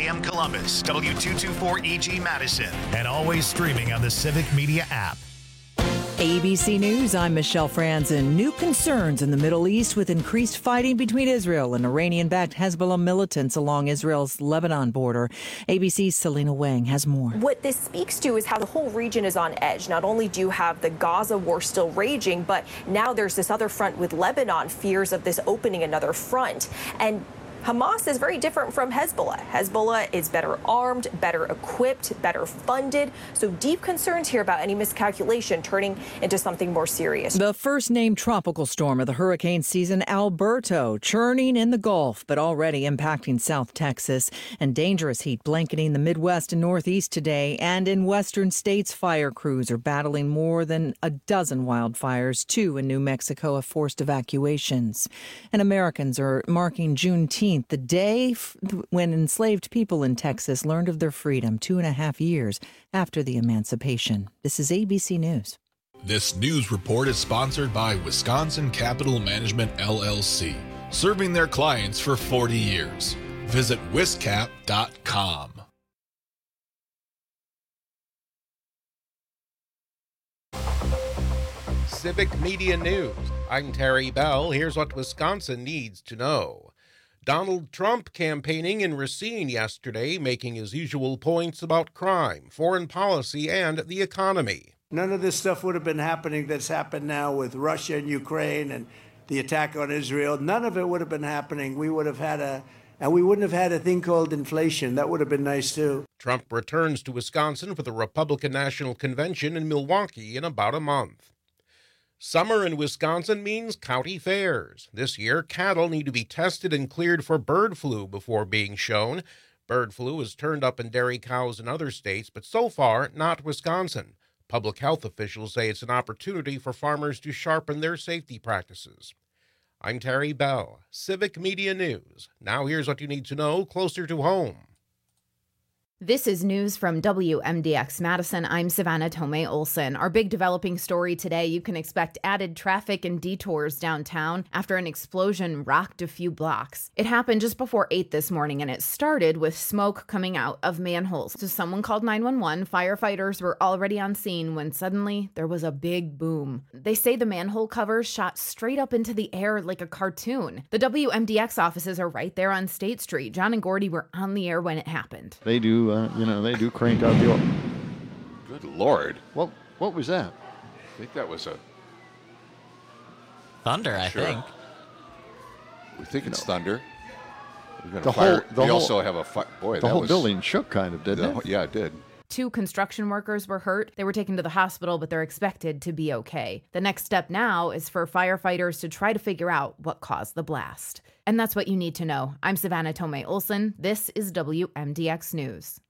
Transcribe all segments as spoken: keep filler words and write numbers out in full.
M Columbus, W two twenty-four E G Madison, and always streaming on the Civic Media app. A B C News, I'm Michelle Franzen. New concerns in the Middle East with increased fighting between Israel and Iranian-backed Hezbollah militants along Israel's Lebanon border. A B C's Selena Wang has more. What this speaks to is how the whole region is on edge. Not only do you have the Gaza war still raging, but now there's this other front with Lebanon, fears of this opening another front. And Hamas is very different from Hezbollah. Hezbollah is better armed, better equipped, better funded. So deep concerns here about any miscalculation turning into something more serious. The first named tropical storm of the hurricane season, Alberto, churning in the Gulf, but already impacting South Texas. And dangerous heat blanketing the Midwest and Northeast today. And in western states, fire crews are battling more than a dozen wildfires. Two in New Mexico have forced evacuations. And Americans are marking Juneteenth, the day f- when enslaved people in Texas learned of their freedom two and a half years after the emancipation. This is A B C News. This news report is sponsored by Wisconsin Capital Management, L L C, serving their clients for forty years. Visit wiscap dot com. Civic Media News. I'm Terry Bell. Here's what Wisconsin needs to know. Donald Trump campaigning in Racine yesterday, making his usual points about crime, foreign policy, and the economy. None of this stuff would have been happening that's happened now with Russia and Ukraine and the attack on Israel. None of it would have been happening. We would have had a, and we wouldn't have had a thing called inflation. That would have been nice, too. Trump returns to Wisconsin for the Republican National Convention in Milwaukee in about a month. Summer in Wisconsin means county fairs. This year, cattle need to be tested and cleared for bird flu before being shown. Bird flu has turned up in dairy cows in other states, but so far, not Wisconsin. Public health officials say it's an opportunity for farmers to sharpen their safety practices. I'm Terry Bell, Civic Media News. Now here's what you need to know closer to home. This is news from W M D X Madison. I'm Savannah Tomei Olson. Our big developing story today, you can expect added traffic and detours downtown after an explosion rocked a few blocks. It happened just before eight this morning, and it started with smoke coming out of manholes. So someone called nine one one. Firefighters were already on scene when suddenly there was a big boom. They say the manhole covers shot straight up into the air like a cartoon. The W M D X offices are right there on State Street. John and Gordy were on the air when it happened. They do Uh, you know, they do crank out the oil. Good Lord. What What was that? I think that was a... Thunder, I sure. think. We think it's no. thunder. We're gonna the fire. whole, the we whole, also have a fire. Boy, the that whole was, building shook kind of, didn't the, it? Yeah, it did. Two construction workers were hurt. They were taken to the hospital, but they're expected to be okay. The next step now is for firefighters to try to figure out what caused the blast. And that's what you need to know. I'm Savannah Tomei Olson. This is W M D X News.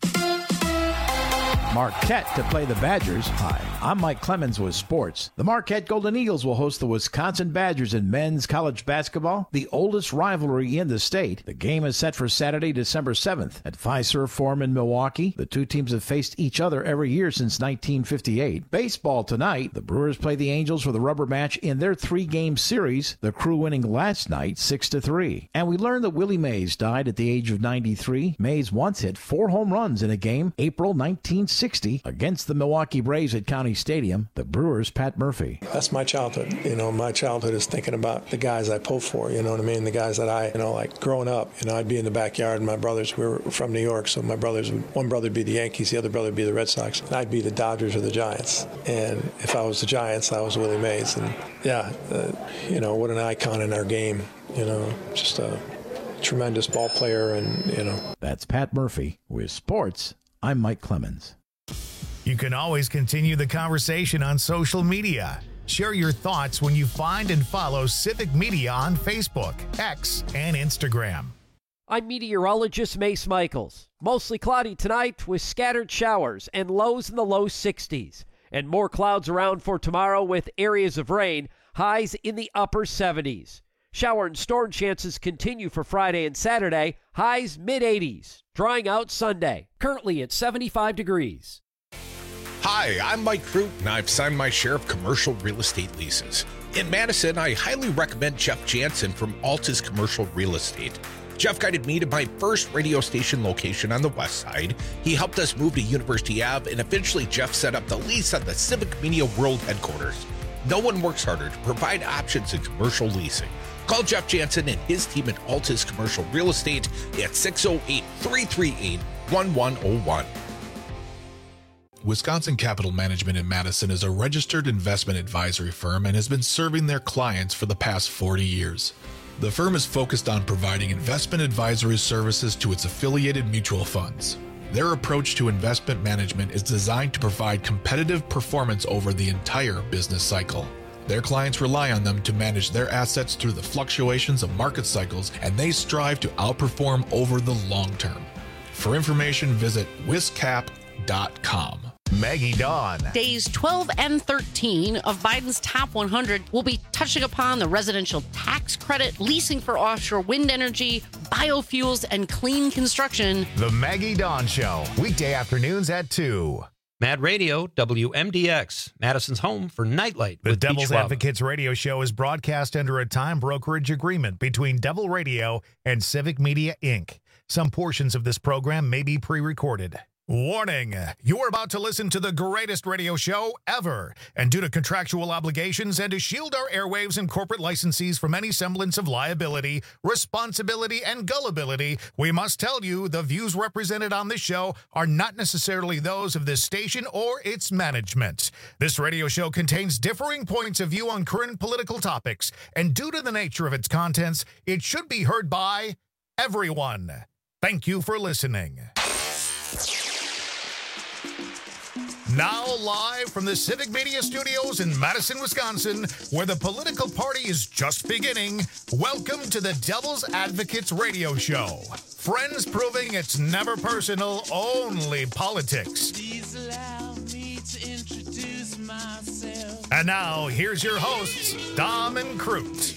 Marquette to play the Badgers. Hi, I'm Mike Clemens with sports. The Marquette Golden Eagles will host the Wisconsin Badgers in men's college basketball, the oldest rivalry in the state. The game is set for Saturday, December seventh at Fiserv Forum in Milwaukee. The two teams have faced each other every year since nineteen fifty-eight. Baseball tonight, the Brewers play the Angels for the rubber match in their three-game series, the Crew winning last night six to three. And we learned that Willie Mays died at the age of ninety-three. Mays once hit four home runs in a game, April nineteen sixty, against the Milwaukee Braves at County Stadium. The Brewers' Pat Murphy. That's my childhood. You know, my childhood is thinking about the guys I pulled for, you know what I mean? The guys that I, you know, like growing up, you know, I'd be in the backyard and my brothers, we were from New York, so my brothers, one brother would be the Yankees, the other brother would be the Red Sox, and I'd be the Dodgers or the Giants. And if I was the Giants, I was Willie Mays. And yeah, uh, you know, what an icon in our game, you know, just a tremendous ball player and, you know. That's Pat Murphy with sports. I'm Mike Clemens. You can always continue the conversation on social media. Share your thoughts when you find and follow Civic Media on Facebook, X, and Instagram. I'm meteorologist Mace Michaels. Mostly cloudy tonight with scattered showers and lows in the low sixties. And more clouds around for tomorrow with areas of rain, highs in the upper seventies. Shower and storm chances continue for Friday and Saturday, highs mid-eighties. Drying out Sunday, currently at seventy-five degrees. Hi, I'm Mike Crute, and I've signed my share of commercial real estate leases. In Madison, I highly recommend Jeff Jansen from Altus Commercial Real Estate. Jeff guided me to my first radio station location on the west side. He helped us move to University Avenue, and eventually Jeff set up the lease on the Civic Media World headquarters. No one works harder to provide options in commercial leasing. Call Jeff Jansen and his team at Altus Commercial Real Estate at six oh eight, three three eight, one one oh one. Wisconsin Capital Management in Madison is a registered investment advisory firm and has been serving their clients for the past forty years. The firm is focused on providing investment advisory services to its affiliated mutual funds. Their approach to investment management is designed to provide competitive performance over the entire business cycle. Their clients rely on them to manage their assets through the fluctuations of market cycles, and they strive to outperform over the long term. For information, visit wiscap dot com. Maggie Dawn. Days twelve and thirteen of Biden's top one hundred will be touching upon the residential tax credit, leasing for offshore wind energy, biofuels, and clean construction. The Maggie Dawn Show, weekday afternoons at two. Mad Radio, W M D X, Madison's home for Nightlight. The with Devil's Beach Wub. Advocates radio show is broadcast under a time brokerage agreement between Devil Radio and Civic Media, Incorporated. Some portions of this program may be pre-recorded. Warning, you are about to listen to the greatest radio show ever, and due to contractual obligations and to shield our airwaves and corporate licensees from any semblance of liability, responsibility, and gullibility, we must tell you the views represented on this show are not necessarily those of this station or its management. This radio show contains differing points of view on current political topics, and due to the nature of its contents, it should be heard by everyone. Thank you for listening. Now live from the Civic Media Studios in Madison, Wisconsin, where the political party is just beginning, welcome to the Devil's Advocates radio show. Friends proving it's never personal, only politics. Please allow me to introduce myself. And now, here's your hosts, Dom and Crute.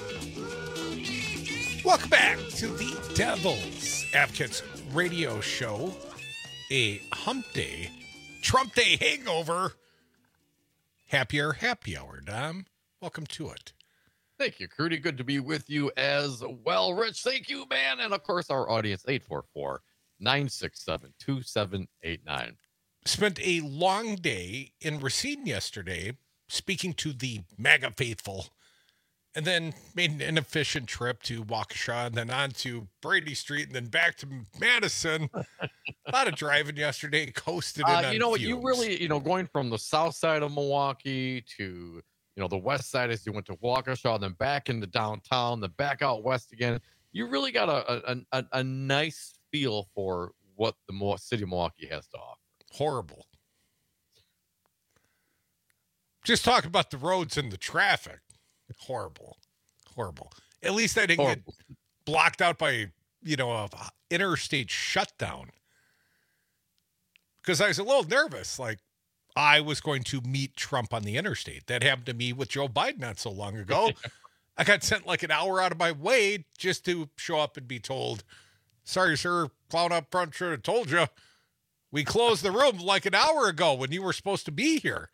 Welcome back to the Devil's Advocates radio show. A hump day, Trump Day hangover. Happier happy hour, Dom. Welcome to it. Thank you, Crudy. Good to be with you as well, Rich. Thank you, man. And of course, our audience, eight four four, nine six seven, two seven eight nine. Spent a long day in Racine yesterday speaking to the MAGA faithful, and then made an inefficient trip to Waukesha and then on to Brady Street and then back to Madison. A lot of driving yesterday, coasted in uh, You know what, fumes. you really, you know, going from the south side of Milwaukee to, you know, the west side as you went to Waukesha, then back into downtown, then back out west again. You really got a a, a, a nice feel for what the city of Milwaukee has to offer. Horrible. Just talking about the roads and the traffic. Horrible. Horrible. At least I didn't Horrible. get blocked out by, you know, a interstate shutdown. Because I was a little nervous. Like, I was going to meet Trump on the interstate. That happened to me with Joe Biden not so long ago. I got sent like an hour out of my way just to show up and be told, sorry, sir, clown up front should have told you. We closed the room like an hour ago when you were supposed to be here.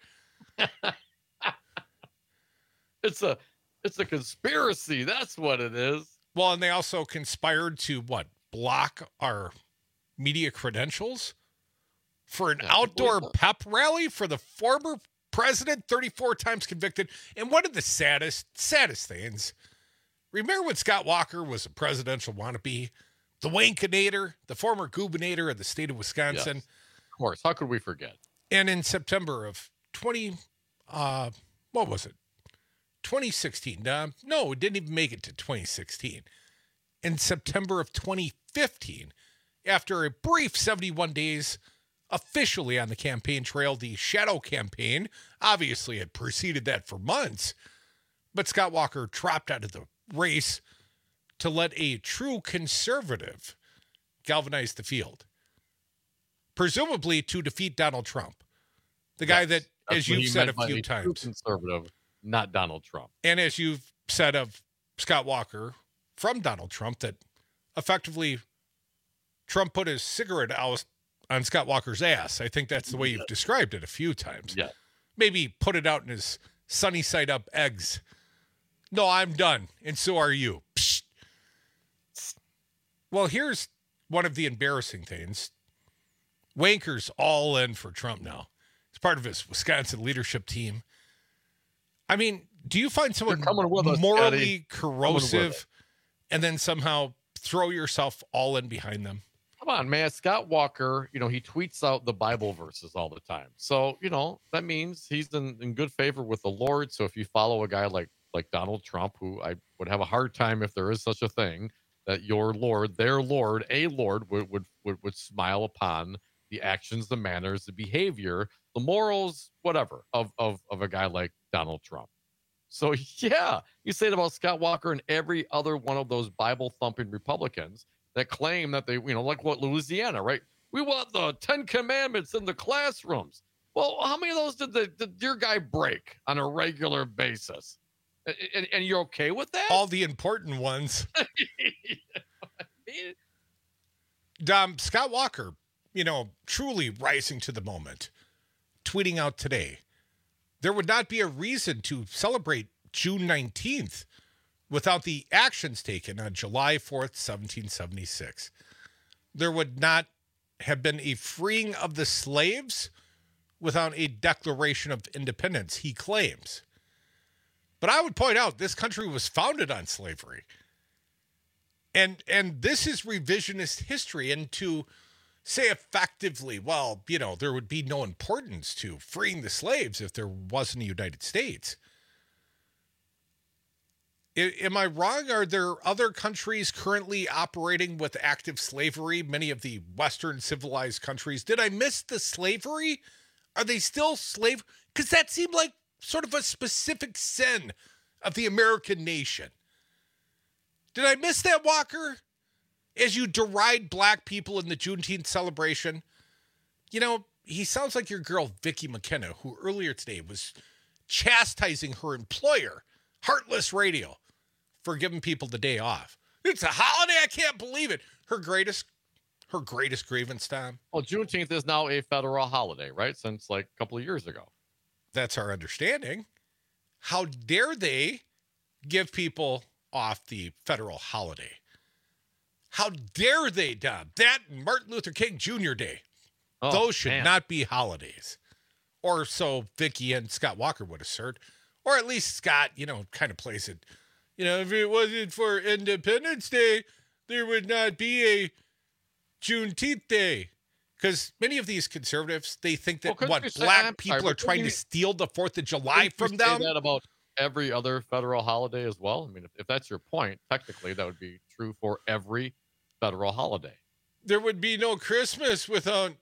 It's a it's a conspiracy. That's what it is. Well, and they also conspired to, what, block our media credentials for an yeah, outdoor pep rally for the former president, thirty-four times convicted. And one of the saddest, saddest things, remember when Scott Walker was a presidential wannabe? The Wankinator, the former gubernator of the state of Wisconsin. Yes, of course. How could we forget? And in September of twenty, uh, what was it? twenty sixteen. Uh, no, it didn't even make it to twenty sixteen. In September of twenty fifteen, after a brief seventy-one days officially on the campaign trail, the shadow campaign obviously had preceded that for months, but Scott Walker dropped out of the race to let a true conservative galvanize the field, presumably to defeat Donald Trump, the guy yes, that, as you've said a few times, conservative. Not Donald Trump. And as you've said of Scott Walker from Donald Trump, that effectively Trump put his cigarette out on Scott Walker's ass. I think that's the way you've described it a few times. Yeah. Maybe put it out in his sunny side up eggs. No, I'm done. And so are you. Psst. Well, here's one of the embarrassing things. Wanker's all in for Trump now. He's part of his Wisconsin leadership team. I mean, do you find someone us, morally Eddie. corrosive and then somehow throw yourself all in behind them? Come on, man. Scott Walker, you know, he tweets out the Bible verses all the time. So, you know, that means he's in, in good favor with the Lord. So if you follow a guy like like Donald Trump, who I would have a hard time, if there is such a thing, that your Lord, their Lord, a Lord would would would, would smile upon the actions, the manners, the behavior, the morals, whatever, of, of, of a guy like Donald Trump. So, yeah, you say it about Scott Walker and every other one of those Bible-thumping Republicans that claim that they, you know, like what, Louisiana, right? We want the Ten Commandments in the classrooms. Well, how many of those did, the, did your guy break on a regular basis? And, and, and you're okay with that? All the important ones. Dom, Scott Walker, you know, truly rising to the moment, tweeting out today, there would not be a reason to celebrate June nineteenth without the actions taken on July fourth, seventeen seventy-six. There would not have been a freeing of the slaves without a Declaration of Independence, he claims. But I would point out this country was founded on slavery. And and this is revisionist history. And to say effectively, well, you know, there would be no importance to freeing the slaves if there wasn't a United States. I, am I wrong? Are there other countries currently operating with active slavery? Many of the Western civilized countries. Did I miss the slavery? Are they still slave? Because that seemed like sort of a specific sin of the American nation. Did I miss that, Walker? As you deride black people in the Juneteenth celebration, you know, he sounds like your girl, Vicki McKenna, who earlier today was chastising her employer, Heartless Radio, for giving people the day off. It's a holiday. I can't believe it. Her greatest, her greatest grievance, Tom. Well, Juneteenth is now a federal holiday, right? Since like a couple of years ago. That's our understanding. How dare they give people off the federal holiday? How dare they, Dom? That and Martin Luther King Junior Day. Oh, Those should man. not be holidays. Or so Vicki and Scott Walker would assert. Or at least Scott, you know, kind of plays it. You know, if it wasn't for Independence Day, there would not be a Juneteenth Day. Because many of these conservatives, they think that well, what say, black I'm people sorry, are trying you, to steal the fourth of July from you them. Say that about every other federal holiday as well? I mean, if, if that's your point, technically that would be true for every federal holiday. There would be no Christmas without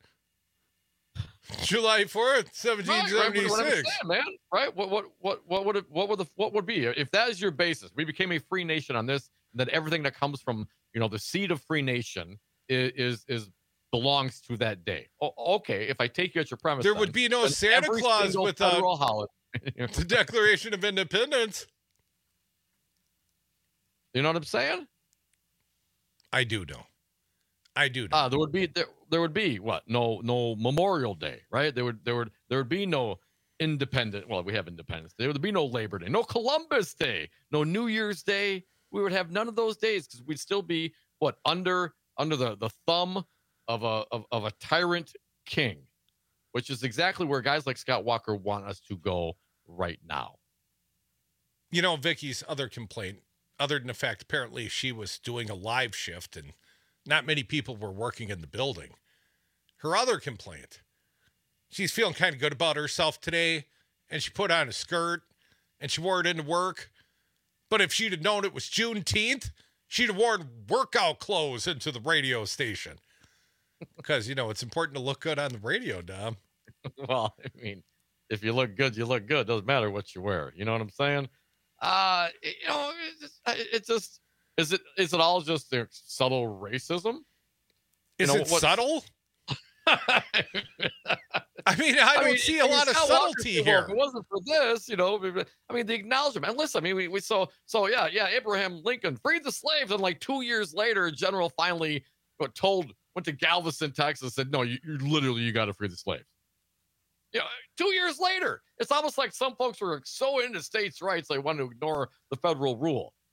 July fourth, seventeen seventy-six. Right, right, what man, right? What what what what would it, what would the what would be if that is your basis? We became a free nation on this, and that everything that comes from, you know, the seed of free nation is is, is belongs to that day. Oh, okay, if I take you at your premise, there then, would be no Santa Claus without federal holiday. the Declaration of Independence. You know what I'm saying? I do know. I do know. Ah, there would be there, there would be what? No no Memorial Day, right? There would there would there would be no Independent. Well, we have Independence Day. There would be no Labor Day, no Columbus Day, no New Year's Day. We would have none of those days because we'd still be what under under the, the thumb of a of, of a tyrant king, which is exactly where guys like Scott Walker want us to go right now. You know, Vicki's other complaint, other than the fact apparently she was doing a live shift and not many people were working in the building. Her other complaint, she's feeling kind of good about herself today, and she put on a skirt and she wore it into work. But if she'd have known it was Juneteenth, she'd have worn workout clothes into the radio station. Because, you know, it's important to look good on the radio, Dom. Well, I mean, if you look good, you look good. Doesn't matter what you wear. You know what I'm saying? Uh, you know, it's just, it's just is it is it all just their subtle racism? Is you know, it subtle? I mean, I don't I mean, see a lot of subtlety here. If it wasn't for this, you know, I mean, the acknowledgement. And listen, I mean, we, we so so yeah, yeah. Abraham Lincoln freed the slaves, and like two years later, a general finally got told went to Galveston, Texas, and said, "No, you, you literally you got to free the slaves." You know, two years later, it's almost like some folks were so into states' rights they want to ignore the federal rule. Like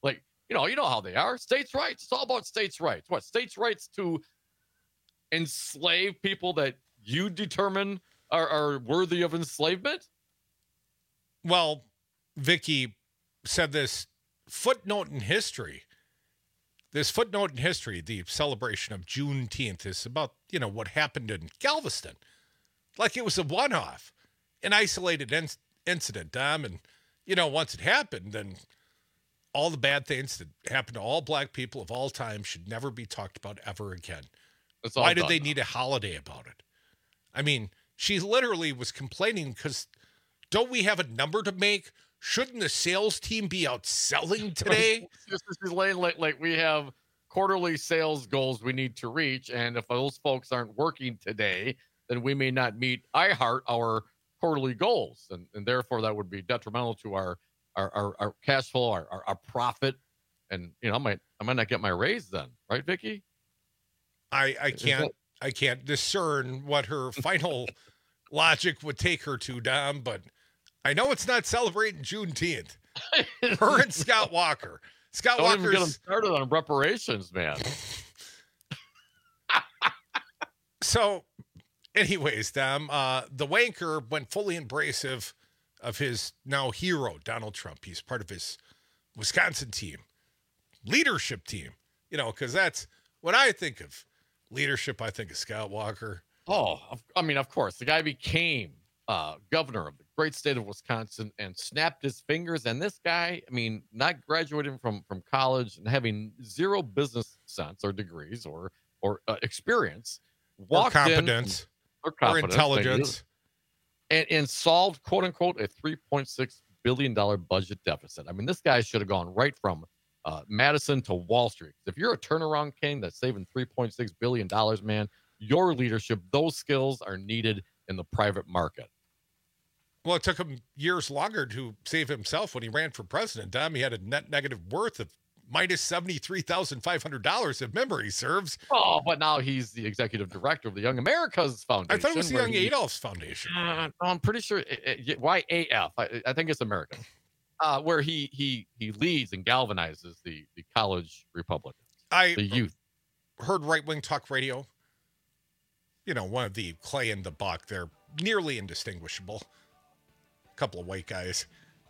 you know, you know how they are. States' rights. It's all about states' rights. What, states' rights to enslave people that you determine are, are worthy of enslavement? Well, Vicky said this footnote in history. This footnote in history, the celebration of Juneteenth, is about, you know, what happened in Galveston. Like it was a one-off, an isolated in- incident, Dom. And, you know, once it happened, then all the bad things that happened to all black people of all time should never be talked about ever again. Why did they now. need a holiday about it? I mean, she literally was complaining because don't we have a number to make? Shouldn't the sales team be out selling today? She's laying like, like we have quarterly sales goals we need to reach. And if those folks aren't working today, then we may not meet iHeart our quarterly goals. And, and therefore that would be detrimental to our, our, our, our cash flow, our, our, our profit. And, you know, I might, I might not get my raise then. Right, Vicky? I, I can't, I can't discern what her final logic would take her to, Dom, but I know it's not celebrating Juneteenth. Her and Scott Walker. Scott Don't Walker's even get him started on reparations, man. So, anyways, Dom, uh, the wanker went fully embracive of his now hero, Donald Trump. He's part of his Wisconsin team, leadership team, you know, because that's what I think of leadership. I think of Scott Walker. Oh, I mean, of course, the guy became uh, governor of the great state of Wisconsin and snapped his fingers. And this guy, I mean, not graduating from, from college and having zero business sense or degrees or or uh, experience, walked or competence, in, or, competence or intelligence, and, and solved, quote unquote, a three point six billion dollars budget deficit. I mean, this guy should have gone right from uh, Madison to Wall Street. If you're a turnaround king that's saving three point six billion dollars, man, your leadership, those skills are needed in the private market. Well, it took him years longer to save himself when he ran for president. Dom, he had a net negative worth of minus seventy-three thousand five hundred dollars if memory serves. Oh, but now he's the executive director of the Young America's Foundation. I thought it was the Young he, Adolph's Foundation. Uh, I'm pretty sure. It, it, Y A F. I, I think it's American. Uh, where he he he leads and galvanizes the, the college Republicans, I the youth. Heard right-wing talk radio. You know, one of the Clay and the Buck. They're nearly indistinguishable. A couple of white guys.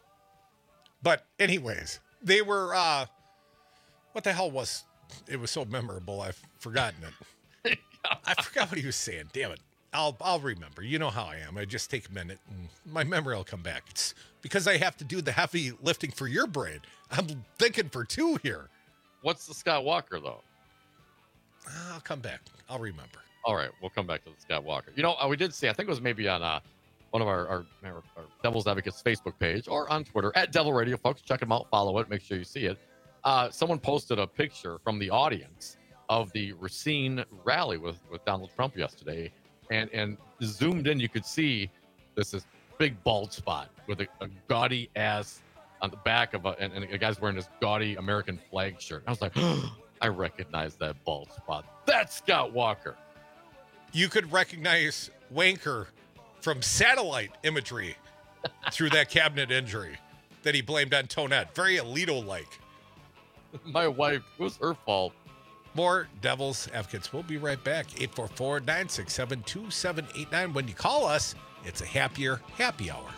But anyways, they were, uh, what the hell was, it was so memorable, I've forgotten it. I forgot what he was saying. Damn it. I'll I'll remember. You know how I am. I just take a minute and my memory will come back. It's because I have to do the heavy lifting for your brain. I'm thinking for two here. What's the Scott Walker, though? I'll come back. I'll remember. All right. We'll come back to the Scott Walker. You know, we did see, I think it was maybe on uh, one of our, our, our, our Devil's Advocates Facebook page or on Twitter, at Devil Radio. Folks, check them out. Follow it. Make sure you see it. Uh, someone posted a picture from the audience of the Racine rally with, with Donald Trump yesterday. And and zoomed in, you could see this, this big bald spot with a, a gaudy ass on the back of a, and, and a guy's wearing this gaudy American flag shirt. I was like, oh, I recognize that bald spot. That's Scott Walker. You could recognize Wanker from satellite imagery through that cabinet injury that he blamed on Tonette. Very Alito-like. My wife, it was her fault. More Devil's Advocates. We'll be right back. eight four four, nine six seven, two seven eight nine. When you call us, it's a happier happy hour.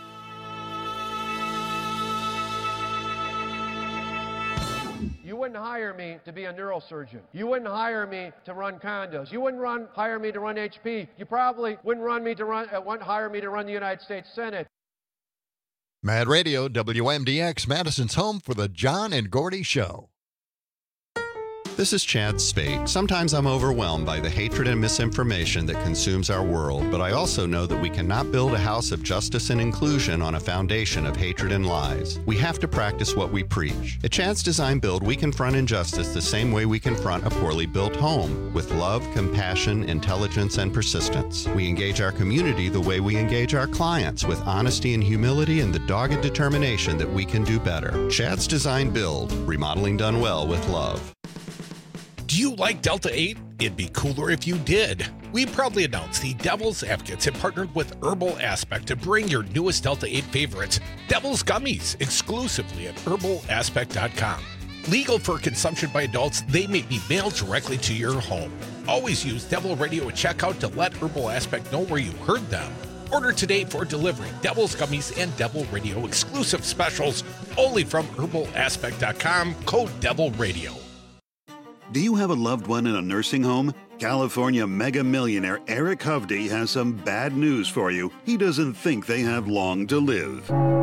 You wouldn't hire me to be a neurosurgeon. You wouldn't hire me to run condos. You wouldn't run hire me to run H P. You probably wouldn't run me to run uh, wouldn't hire me to run the United States Senate. Mad Radio, W M D X, Madison's home for the John and Gordy Show. This is Chad Spate. Sometimes I'm overwhelmed by the hatred and misinformation that consumes our world, but I also know that we cannot build a house of justice and inclusion on a foundation of hatred and lies. We have to practice what we preach. At Chad's Design Build, we confront injustice the same way we confront a poorly built home, with love, compassion, intelligence, and persistence. We engage our community the way we engage our clients, with honesty and humility and the dogged determination that we can do better. Chad's Design Build, remodeling done well with love. Do you like Delta eight? It'd be cooler if you did. We proudly announced the Devil's Advocates have partnered with Herbal Aspect to bring your newest Delta eight favorites, Devil's Gummies, exclusively at herbal aspect dot com. Legal for consumption by adults, they may be mailed directly to your home. Always use Devil Radio at checkout to let Herbal Aspect know where you heard them. Order today for delivery. Devil's Gummies and Devil Radio exclusive specials only from herbal aspect dot com. Code Devil Radio. Do you have a loved one in a nursing home? California mega millionaire Eric Hovde has some bad news for you. He doesn't think they have long to live.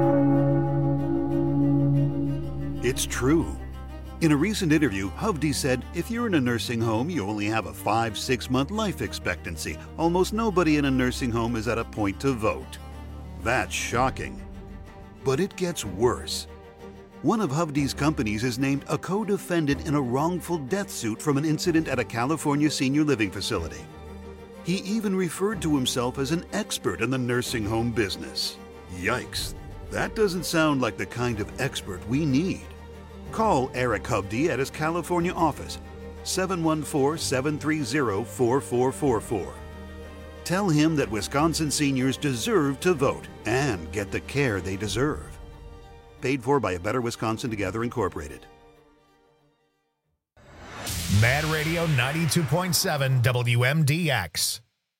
It's true. In a recent interview, Hovde said, if you're in a nursing home, you only have a five, six month life expectancy. Almost nobody in a nursing home is at a point to vote. That's shocking. But it gets worse. One of Hovde's companies is named a co-defendant in a wrongful death suit from an incident at a California senior living facility. He even referred to himself as an expert in the nursing home business. Yikes. That doesn't sound like the kind of expert we need. Call Eric Hovde at his California office, seven one four, seven three zero, four four four four. Tell him that Wisconsin seniors deserve to vote and get the care they deserve. Paid for by A Better Wisconsin Together Incorporated. Mad Radio ninety-two point seven W M D X.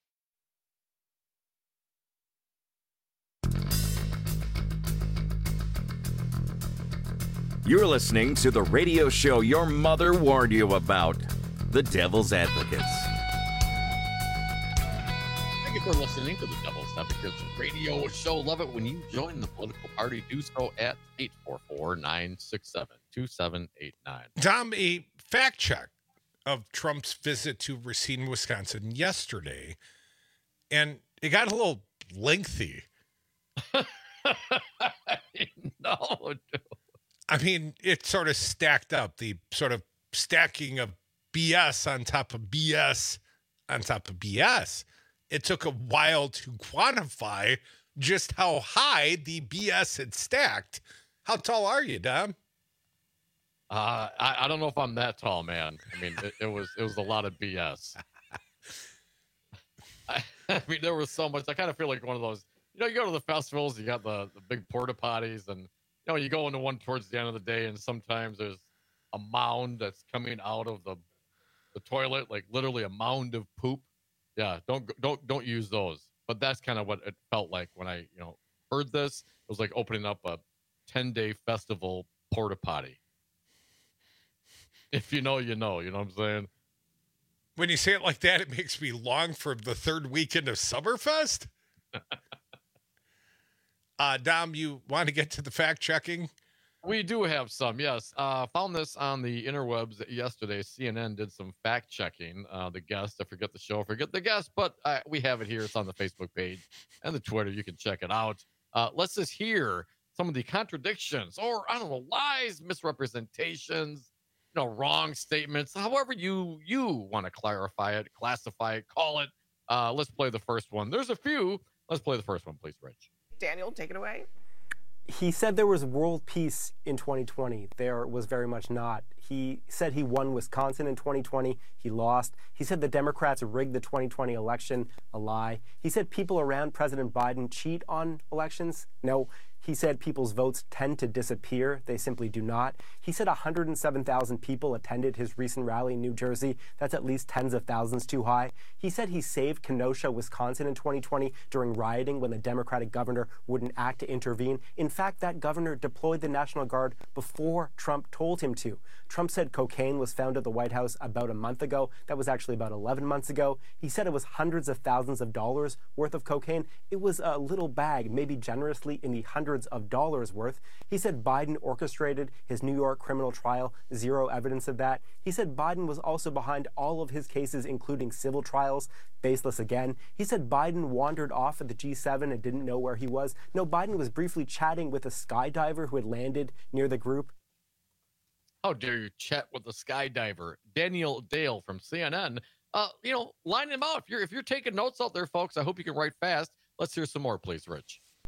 You're listening to the radio show your mother warned you about, The Devil's Advocates. Thank you for listening to The Devil's Advocates radio show. Love it when you join the political party. Do so at eight four four, nine six seven, two seven eight nine. Tom, a fact check of Trump's visit to Racine, Wisconsin yesterday, and it got a little lengthy. No, dude. I mean, it sort of stacked up, the sort of stacking of B S on top of B S on top of B S. It took a while to quantify just how high the B S had stacked. How tall are you, Dom? Uh, I, I don't know if I'm that tall, man. I mean, it, it was it was a lot of B S. I, I mean, there was so much. I kind of feel like one of those, you know, you go to the festivals, you got the, the big porta potties, and you know, you go into one towards the end of the day, and sometimes there's a mound that's coming out of the the toilet, like literally a mound of poop. Yeah, don't don't don't use those. But that's kind of what it felt like when I, you know, heard this. It was like opening up a ten-day festival porta potty. If you know, you know. You know what I'm saying? When you say it like that, it makes me long for the third weekend of Summerfest. Uh, Dom, you want to get to the fact checking? We do have some, yes. Uh, found this on the interwebs yesterday. C N N did some fact checking. Uh, the guest, I forget the show, I forget the guest, but uh, we have it here. It's on the Facebook page and the Twitter. You can check it out. Uh, let's just hear some of the contradictions or, I don't know, lies, misrepresentations, you know, wrong statements, however you, you want to clarify it, classify it, call it. Uh, let's play the first one. There's a few. Let's play the first one, please, Rich. Daniel, take it away. He said there was world peace in twenty twenty. There was very much not. He said he won Wisconsin in twenty twenty. He lost. He said the Democrats rigged the twenty twenty election. A lie. He said people around President Biden cheat on elections. No. He said people's votes tend to disappear. They simply do not. He said one hundred seven thousand people attended his recent rally in New Jersey. That's at least tens of thousands too high. He said he saved Kenosha, Wisconsin in twenty twenty during rioting when the Democratic governor wouldn't act to intervene. In fact, that governor deployed the National Guard before Trump told him to. Trump said cocaine was found at the White House about a month ago. That was actually about eleven months ago. He said it was hundreds of thousands of dollars worth of cocaine. It was a little bag, maybe generously in the hundreds of dollars worth. He said Biden orchestrated his New York criminal trial. Zero evidence of that. He said Biden was also behind all of his cases, including civil trials. Baseless again. He said Biden wandered off at the G seven and didn't know where he was. No, Biden was briefly chatting with a skydiver who had landed near the group. How dare you chat with a skydiver? Daniel Dale from C N N. Uh, you know, line him out. If you're if you're taking notes out there, folks, I hope you can write fast. Let's hear some more, please, Rich.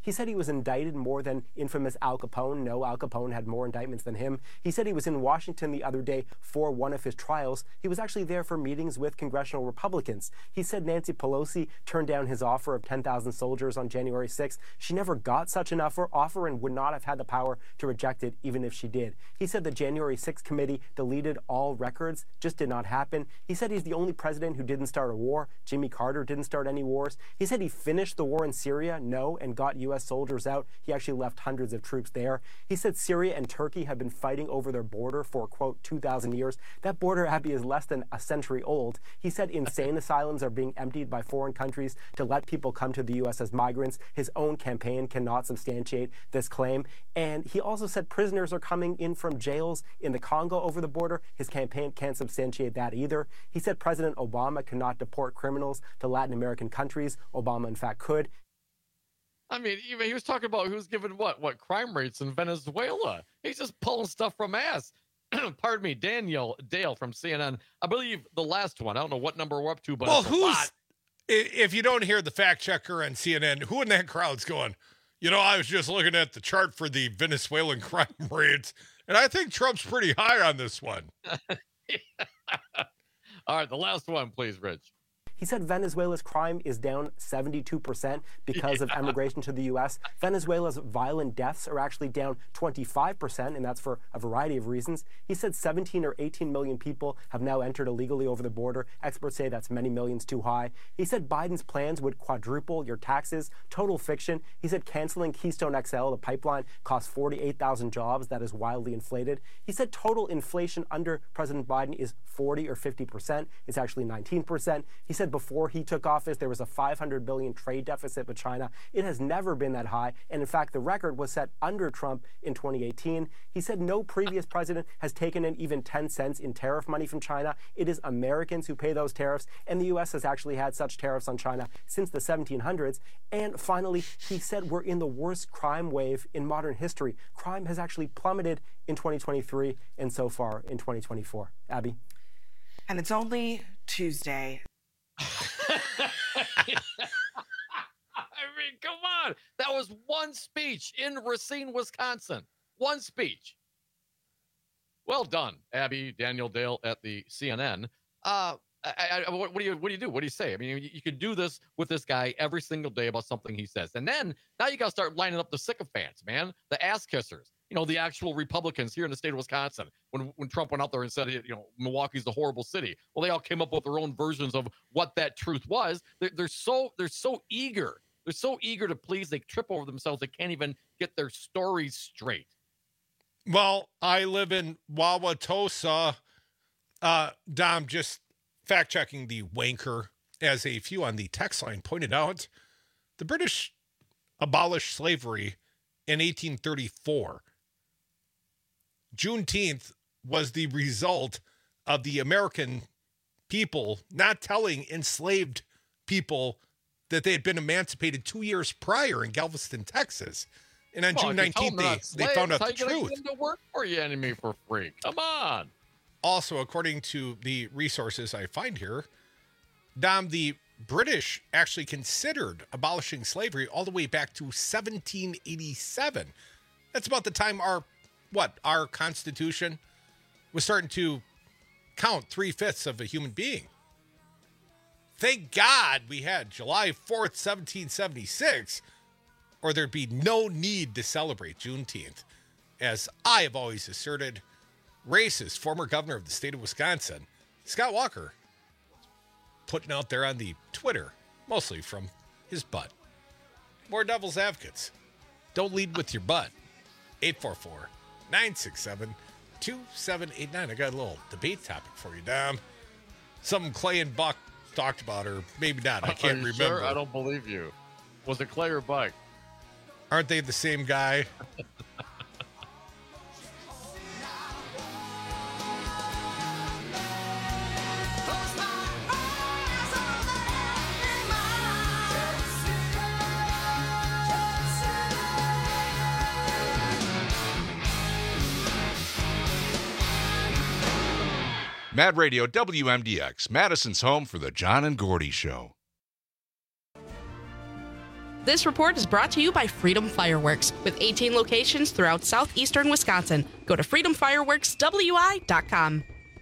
He said he was indicted more than infamous Al Capone. No, Al Capone had more indictments than him. He said he was in Washington the other day for one of his trials. He was actually there for meetings with congressional Republicans. He said Nancy Pelosi turned down his offer of ten thousand soldiers on January sixth. She never got such an offer, offer and would not have had the power to reject it even if she did. He said the January sixth committee deleted all records, just did not happen. He said he's the only president who didn't start a war. Jimmy Carter didn't start any wars. He said he finished the war in Syria, no, and got U S soldiers out. He actually left hundreds of troops there. He said Syria and Turkey have been fighting over their border for, quote, two thousand years. That border, Abby, is less than a century old. He said insane asylums are being emptied by foreign countries to let people come to the U S as migrants. His own campaign cannot substantiate this claim. And he also said prisoners are coming in from jails in the Congo over the border. His campaign can't substantiate that either. He said President Obama cannot deport criminals to Latin American countries. Obama, in fact, could. I mean, even he was talking about who's given what, what crime rates in Venezuela. He's just pulling stuff from ass. Pardon me, Daniel Dale from C N N. I believe the last one. I don't know what number we're up to, but well, it's a who's lot. If you don't hear the fact checker on C N N, who in that crowd's going, you know, I was just looking at the chart for the Venezuelan crime rates, and I think Trump's pretty high on this one. All right, the last one, please, Rich. He said Venezuela's crime is down seventy-two percent because yeah. of emigration to the U S. Venezuela's violent deaths are actually down twenty-five percent, and that's for a variety of reasons. He said seventeen or eighteen million people have now entered illegally over the border. Experts say that's many millions too high. He said Biden's plans would quadruple your taxes. Total fiction. He said canceling Keystone X L, the pipeline, cost forty-eight thousand jobs. That is wildly inflated. He said total inflation under President Biden is forty or fifty percent. It's actually nineteen percent. He said before he took office, there was a five hundred billion dollars trade deficit with China. It has never been that high. And in fact, the record was set under Trump in twenty eighteen. He said no previous president has taken in even ten cents in tariff money from China. It is Americans who pay those tariffs. And the U S has actually had such tariffs on China since the seventeen hundreds. And finally, he said we're in the worst crime wave in modern history. Crime has actually plummeted in twenty twenty-three and so far in twenty twenty-four. Abby? And it's only Tuesday. I mean, come on. That was one speech in Racine, Wisconsin. One speech. Well done, Abby, Daniel Dale at the C N N. Uh, I, I, what, what do you what do you do? What do you say? I mean, you, you can do this with this guy every single day about something he says. And then now you got to start lining up the sycophants, man, the ass kissers. You know, the actual Republicans here in the state of Wisconsin, when when Trump went out there and said, you know, Milwaukee's a horrible city. Well, they all came up with their own versions of what that truth was. They're, they're so they're so eager. They're so eager to please. They trip over themselves. They can't even get their stories straight. Well, I live in Wauwatosa. Uh, Dom, just fact checking the wanker, as a few on the text line pointed out, the British abolished slavery in eighteen thirty-four. Juneteenth was the result of the American people not telling enslaved people that they had been emancipated two years prior in Galveston, Texas. And on Come June nineteenth, they, they found out the truth. How you gonna get them to work for you, enemy, for free? Come on. Also, according to the resources I find here, Dom, the British actually considered abolishing slavery all the way back to seventeen eighty-seven. That's about the time our, what, our Constitution was starting to count three-fifths of a human being. Thank God we had July fourth, seventeen seventy-six, or there'd be no need to celebrate Juneteenth. As I have always asserted, racist former governor of the state of Wisconsin, Scott Walker, putting out there on the Twitter, mostly from his butt. More devil's advocates. Don't lead with your butt. eight four four, nine six seven, two seven eight nine. I got a little debate topic for you, Dom. Something Clay and Buck talked about, or maybe not. I can't Are you remember. Sure? I don't believe you. Was it Clay or Buck? Aren't they the same guy? Mad Radio W M D X, Madison's home for the John and Gordy Show. This report is brought to you by Freedom Fireworks, with eighteen locations throughout southeastern Wisconsin. Go to freedom fireworks w i dot com.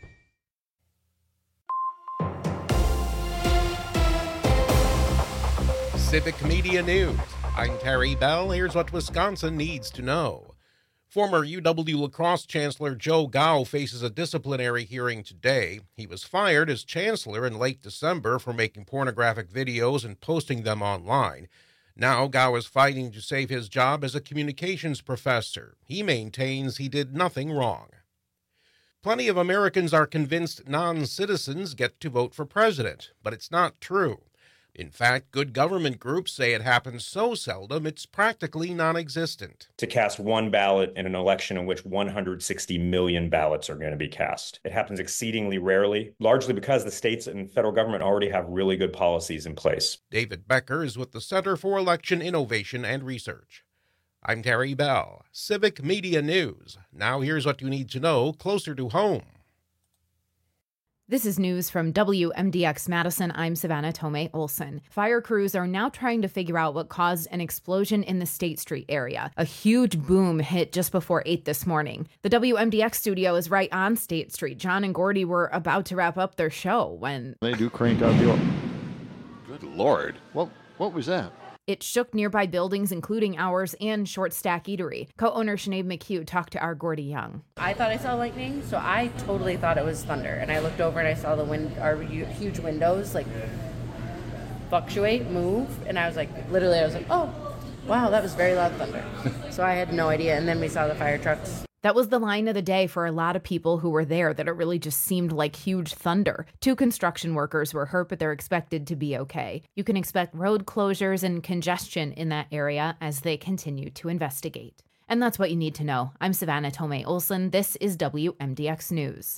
Civic Media News. I'm Terry Bell. Here's what Wisconsin needs to know. Former U W La Crosse Chancellor Joe Gao faces a disciplinary hearing today. He was fired as chancellor in late December for making pornographic videos and posting them online. Now Gao is fighting to save his job as a communications professor. He maintains he did nothing wrong. Plenty of Americans are convinced non-citizens get to vote for president, but it's not true. In fact, good government groups say it happens so seldom it's practically non-existent. To cast one ballot in an election in which one hundred sixty million ballots are going to be cast. It happens exceedingly rarely, largely because the states and federal government already have really good policies in place. David Becker is with the Center for Election Innovation and Research. I'm Terry Bell, Civic Media News. Now here's what you need to know closer to home. This is news from W M D X Madison. I'm Savannah Tomei Olson. Fire crews are now trying to figure out what caused an explosion in the State Street area. A huge boom hit just before eight this morning. The W M D X studio is right on State Street. John and Gordy were about to wrap up their show when They do crank out the... Good Lord. What, what was that? it shook nearby buildings, including ours and Short Stack Eatery. Co-owner Sinead McHugh talked to our Gordy Young. I thought I saw lightning, so I totally thought it was thunder. And I looked over and I saw the wind, our huge windows, like, fluctuate, move. And I was like, literally, I was like, oh, wow, that was very loud thunder. So I had no idea. And then we saw the fire trucks. That was the line of the day for a lot of people who were there, that it really just seemed like huge thunder. Two construction workers were hurt, but they're expected to be okay. You can expect road closures and congestion in that area as they continue to investigate. And that's what you need to know. I'm Savannah Tomei Olson. This is W M D X News.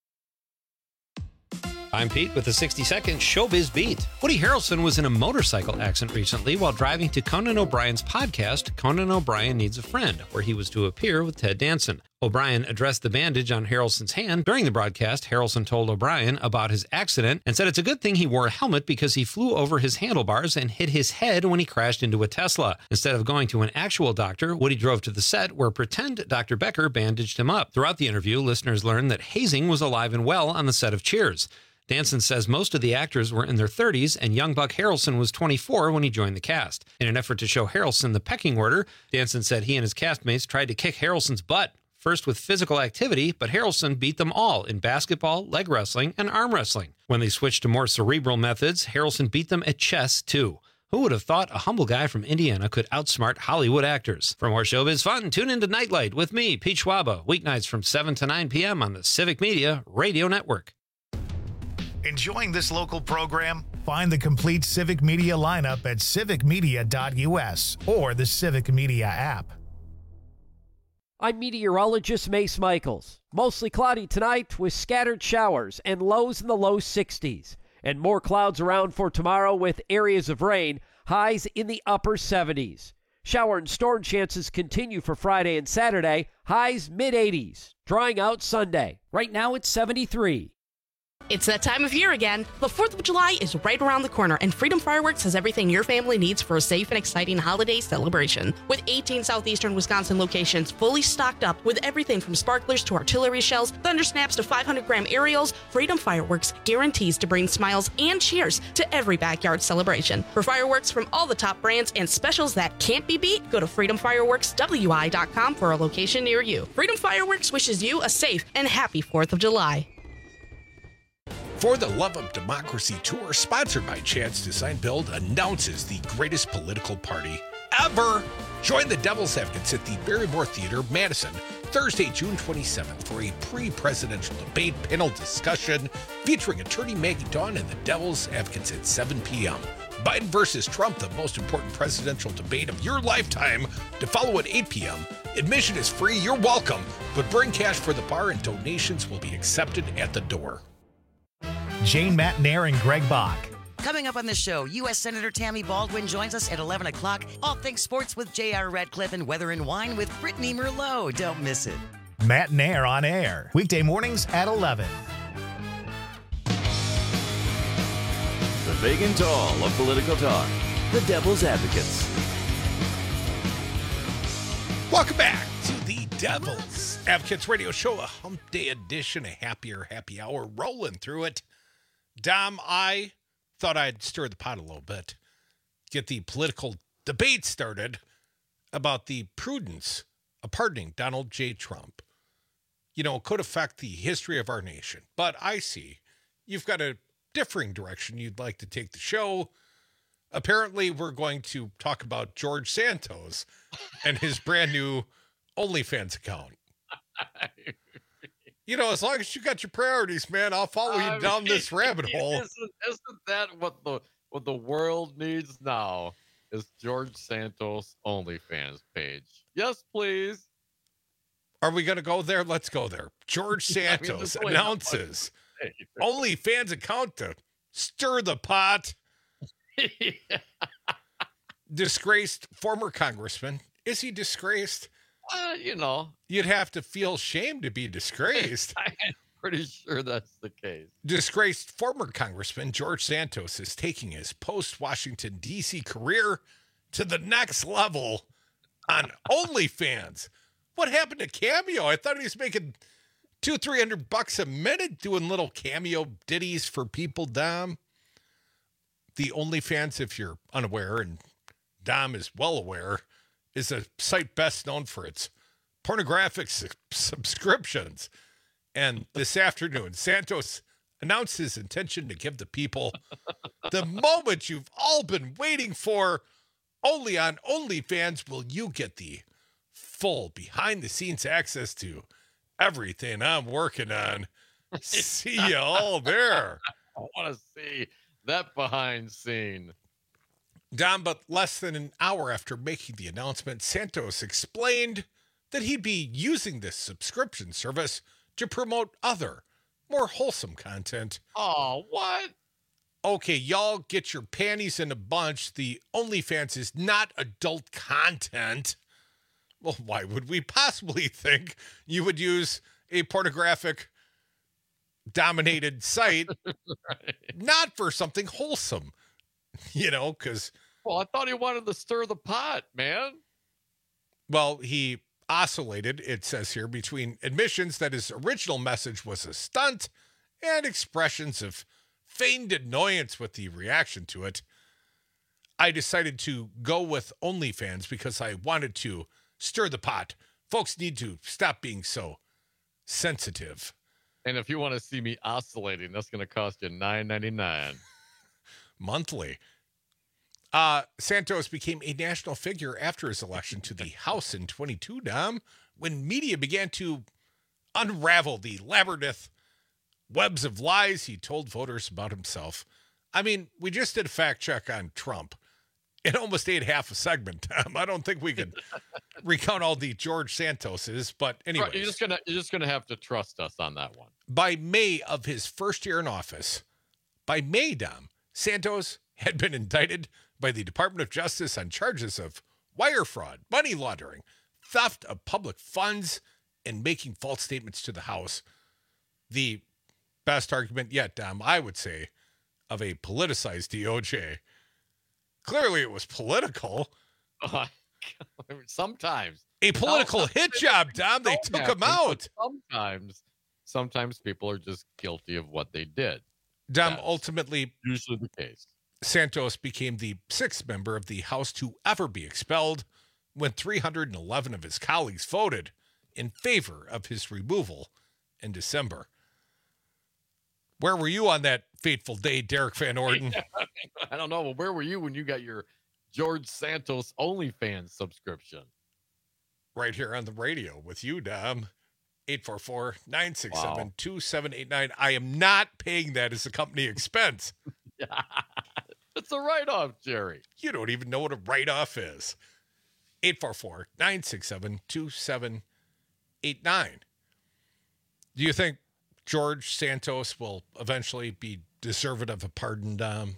I'm Pete with the sixty second Showbiz Beat. Woody Harrelson was in a motorcycle accident recently while driving to Conan O'Brien's podcast, Conan O'Brien Needs a Friend, where he was to appear with Ted Danson. O'Brien addressed the bandage on Harrelson's hand. During the broadcast, Harrelson told O'Brien about his accident and said it's a good thing he wore a helmet because he flew over his handlebars and hit his head when he crashed into a Tesla. Instead of going to an actual doctor, Woody drove to the set where pretend Doctor Becker bandaged him up. Throughout the interview, listeners learned that hazing was alive and well on the set of Cheers. Danson says most of the actors were in their thirties, and young Buck Harrelson was twenty-four when he joined the cast. In an effort to show Harrelson the pecking order, Danson said he and his castmates tried to kick Harrelson's butt, first with physical activity, but Harrelson beat them all in basketball, leg wrestling, and arm wrestling. When they switched to more cerebral methods, Harrelson beat them at chess, too. Who would have thought a humble guy from Indiana could outsmart Hollywood actors? For more showbiz fun, tune into Nightlight with me, Pete Schwaba, weeknights from seven to nine p.m. on the Civic Media Radio Network. Enjoying this local program? Find the complete Civic Media lineup at civic media dot u s or the Civic Media app. I'm meteorologist Mace Michaels. Mostly cloudy tonight with scattered showers and lows in the low sixties. And more clouds around for tomorrow with areas of rain, highs in the upper seventies. Shower and storm chances continue for Friday and Saturday, highs mid eighties. Drying out Sunday. Right now it's seventy-three. It's that time of year again. The fourth of July is right around the corner, and Freedom Fireworks has everything your family needs for a safe and exciting holiday celebration. With eighteen southeastern Wisconsin locations fully stocked up with everything from sparklers to artillery shells, thunder snaps to five hundred gram aerials, Freedom Fireworks guarantees to bring smiles and cheers to every backyard celebration. For fireworks from all the top brands and specials that can't be beat, go to freedom fireworks w i dot com for a location near you. Freedom Fireworks wishes you a safe and happy fourth of July. For the Love of Democracy Tour, sponsored by Chance Design Build, announces the greatest political party ever. Join the Devil's Advocates at the Barrymore Theater, Madison, Thursday, June twenty-seventh, for a pre-presidential debate panel discussion featuring attorney Maggie Dawn and the Devil's Advocates at seven p.m. Biden versus Trump, the most important presidential debate of your lifetime, to follow at eight p.m. Admission is free, you're welcome, but bring cash for the bar and donations will be accepted at the door. Jane Matnair and Greg Bach. Coming up on the show, U S Senator Tammy Baldwin joins us at eleven o'clock. All things sports with J R. Radcliffe and Weather and Wine with Brittany Merlot. Don't miss it. Matnair on air, weekday mornings at eleven. The big and tall of political talk. the Devil's Advocates. Welcome back to the Devil's Advocates Radio Show, a hump day edition, a happier happy hour, rolling through it. Dom, I thought I'd stir the pot a little bit, get the political debate started about the prudence of pardoning Donald J. Trump. You know, it could affect the history of our nation, but I see you've got a differing direction you'd like to take the show. Apparently, we're going to talk about George Santos and his brand new OnlyFans account. You know, as long as you got your priorities, man, I'll follow you I down mean, this rabbit hole. Isn't, isn't that what the what the world needs now? Is George Santos OnlyFans page? Yes, please. Are we going to go there? Let's go there. George Santos I mean, announces OnlyFans account to stir the pot. Yeah. Disgraced former congressman. Is he disgraced? Uh, you know. You'd have to feel shame to be disgraced. I'm pretty sure that's the case. Disgraced former congressman George Santos is taking his post-Washington, D C career to the next level on OnlyFans. What happened to Cameo? I thought he was making two, three hundred bucks a minute doing little Cameo ditties for people, Dom. The OnlyFans, if you're unaware, and Dom is well aware, is a site best known for its pornographic su- subscriptions. And this afternoon, Santos announced his intention to give the people the moment you've all been waiting for. Only on OnlyFans will you get the full behind-the-scenes access to everything I'm working on. See you all there. I want to see that behind scene. Don, but less than an hour after making the announcement, Santos explained that he'd be using this subscription service to promote other, more wholesome content. Oh, what? Okay, y'all get your panties in a bunch. The OnlyFans is not adult content. Well, why would we possibly think you would use a pornographic dominated site right. not for something wholesome, you know, because well, I thought he wanted to stir the pot, man. Well, he oscillated, it says here, between admissions that his original message was a stunt and expressions of feigned annoyance with the reaction to it. I decided to go with OnlyFans because I wanted to stir the pot. Folks need to stop being so sensitive. And if you want to see me oscillating, that's going to cost you nine ninety-nine monthly. Uh, Santos became a national figure after his election to the House in twenty-two, Dom, when media began to unravel the labyrinth webs of lies he told voters about himself. I mean, we just did a fact check on Trump. It almost ate half a segment, Tom. I don't think we could recount all the George Santoses, but anyway, you're just gonna you're just gonna have to trust us on that one. By May of his first year in office, by May, Dom, Santos had been indicted by the Department of Justice on charges of wire fraud, money laundering, theft of public funds, and making false statements to the House. The best argument yet, Dom, I would say, of a politicized D O J. Clearly, it was political. Uh, sometimes. A political no, hit job, Dom. They took him out. Sometimes, sometimes people are just guilty of what they did. Dom, That's ultimately, usually the case. Santos became the sixth member of the House to ever be expelled when three hundred eleven of his colleagues voted in favor of his removal in December. Where were you on that fateful day, Derek Van Orden? I don't know. Well, where were you when you got your George Santos OnlyFans subscription? Right here on the radio with you, Dom. eight four four, nine six seven, two seven eight nine. I am not paying that as a company expense. It's a write-off, Jerry. You don't even know what a write-off is. eight four four, nine six seven, two seven eight nine. Do you think George Santos will eventually be deserving of a pardon, Dom?